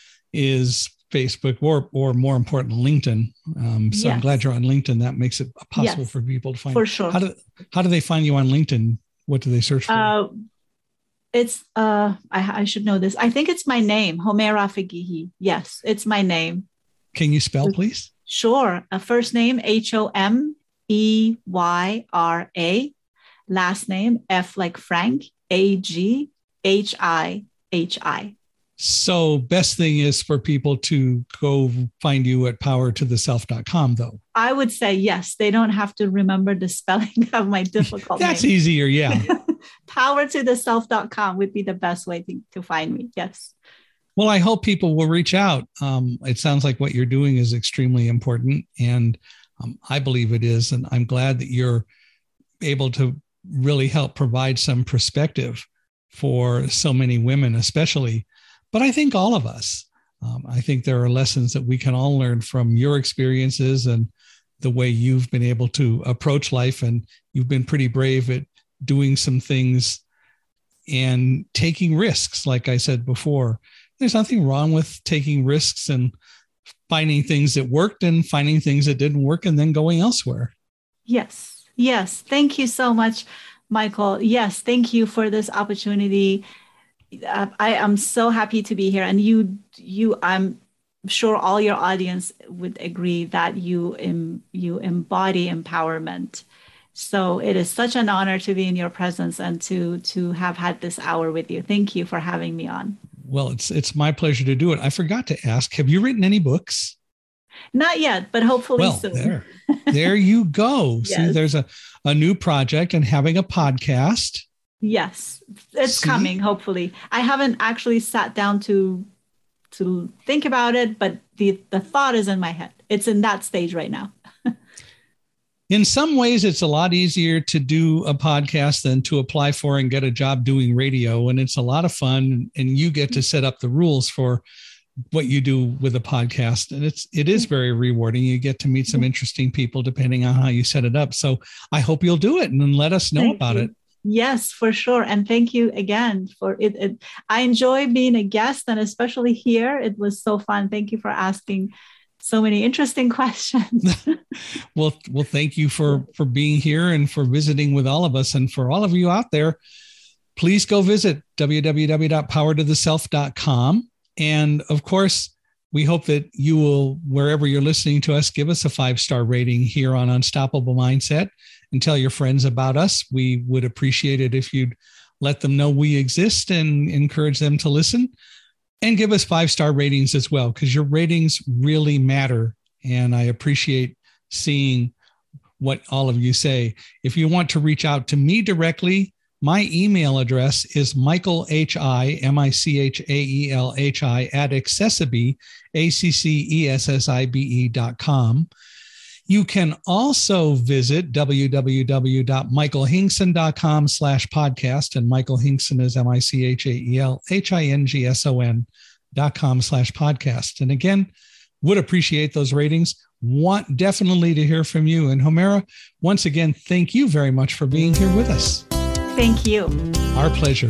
is Facebook or, or more important, LinkedIn. Um, so yes. I'm glad you're on LinkedIn. That makes it possible yes, for people to find.
For sure.
How do, how do they find you on LinkedIn? What do they search for?
Uh, It's, uh, I, I should know this. I think it's my name, Homaira Fegihi. Yes, it's my name.
Can you spell, please?
Sure. A first name, H O M E Y R A. Last name, F like Frank, A G H I H I.
So best thing is for people to go find you at power to the self dot com, though.
I would say yes. They don't have to remember the spelling of my difficult
That's
name.
easier, yeah.
power to the self dot com would be the best way to, to find me. Yes.
Well, I hope people will reach out. Um, it sounds like what you're doing is extremely important, and um, I believe it is. And I'm glad that you're able to really help provide some perspective for so many women, especially. But I think all of us, um, I think there are lessons that we can all learn from your experiences and the way you've been able to approach life. And you've been pretty brave at doing some things and taking risks. Like I said before, there's nothing wrong with taking risks and finding things that worked and finding things that didn't work and then going elsewhere.
Yes. Yes. Thank you so much, Michael. Yes. Thank you for this opportunity. Uh, I am so happy to be here. And you, you, I'm sure all your audience would agree that you, em, you embody empowerment. So it is such an honor to be in your presence and to, to have had this hour with you. Thank you for having me on.
Well, it's, it's my pleasure to do it. I forgot to ask, have you written any books?
Not yet, but hopefully
well,
soon.
There, there you go. Yes. See, there's a, a new project and having a podcast.
Yes, it's See? coming, hopefully. I haven't actually sat down to to think about it, but the, the thought is in my head. It's in that stage right now.
In some ways, it's a lot easier to do a podcast than to apply for and get a job doing radio. And it's a lot of fun. And you get to set up the rules for what you do with a podcast. And it's, it is very rewarding. You get to meet some interesting people depending on how you set it up. So I hope you'll do it and then let us know
Thank
about
you.
it.
Yes, for sure. And thank you again for it, it. I enjoy being a guest and especially here. It was so fun. Thank you for asking so many interesting questions.
well, well, thank you for, for being here and for visiting with all of us. And for all of you out there, please go visit w w w dot power to the self dot com. And of course, we hope that you will, wherever you're listening to us, give us a five-star rating here on Unstoppable Mindset and tell your friends about us. We would appreciate it if you'd let them know we exist and encourage them to listen, and give us five-star ratings as well, because your ratings really matter. And I appreciate seeing what all of you say. If you want to reach out to me directly, my email address is Michael H I, M I C H A E L H I at Accessibe, A C C E S S I B E dot com. You can also visit www.michaelhingson.com slash podcast. And Michael Hingson is M I C H A E L H I N G S O N dot com slash podcast. And again, would appreciate those ratings. Want definitely to hear from you. And Homera, once again, thank you very much for being here with us.
Thank you.
Our pleasure.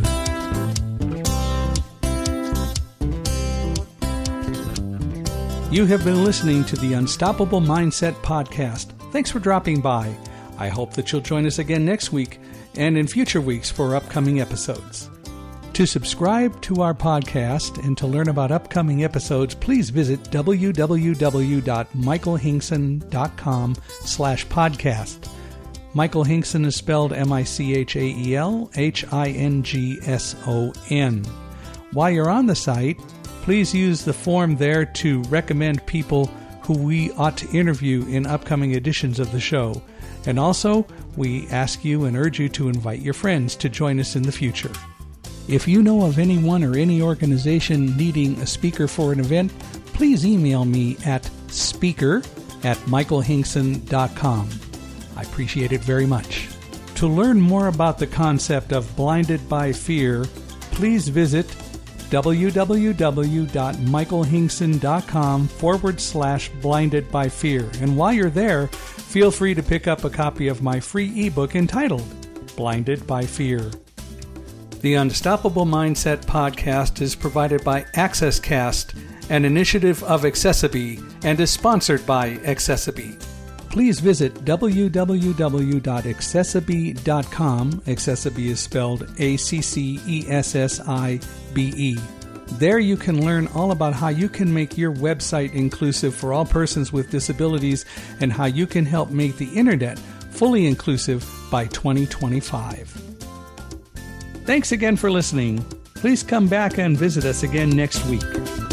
You have been listening to the Unstoppable Mindset Podcast. Thanks for dropping by. I hope that you'll join us again next week and in future weeks for upcoming episodes. To subscribe to our podcast and to learn about upcoming episodes, please visit www.michaelhingson.com slash podcast. Michael Hingson is spelled M I C H A E L H I N G S O N. While you're on the site, please use the form there to recommend people who we ought to interview in upcoming editions of the show. And also, we ask you and urge you to invite your friends to join us in the future. If you know of anyone or any organization needing a speaker for an event, please email me at speaker at michaelhingson dot com. I appreciate it very much. To learn more about the concept of Blinded by Fear, please visit www.michaelhingson.com forward slash blinded by fear. And while you're there, feel free to pick up a copy of my free ebook entitled Blinded by Fear. The Unstoppable Mindset Podcast is provided by AccessCast, an initiative of Accessiby, and is sponsored by Accessiby. Please visit w w w dot accessiby dot com. Accessiby is spelled A C C E S S I B E. There you can learn all about how you can make your website inclusive for all persons with disabilities and how you can help make the internet fully inclusive by twenty twenty-five. Thanks again for listening. Please come back and visit us again next week.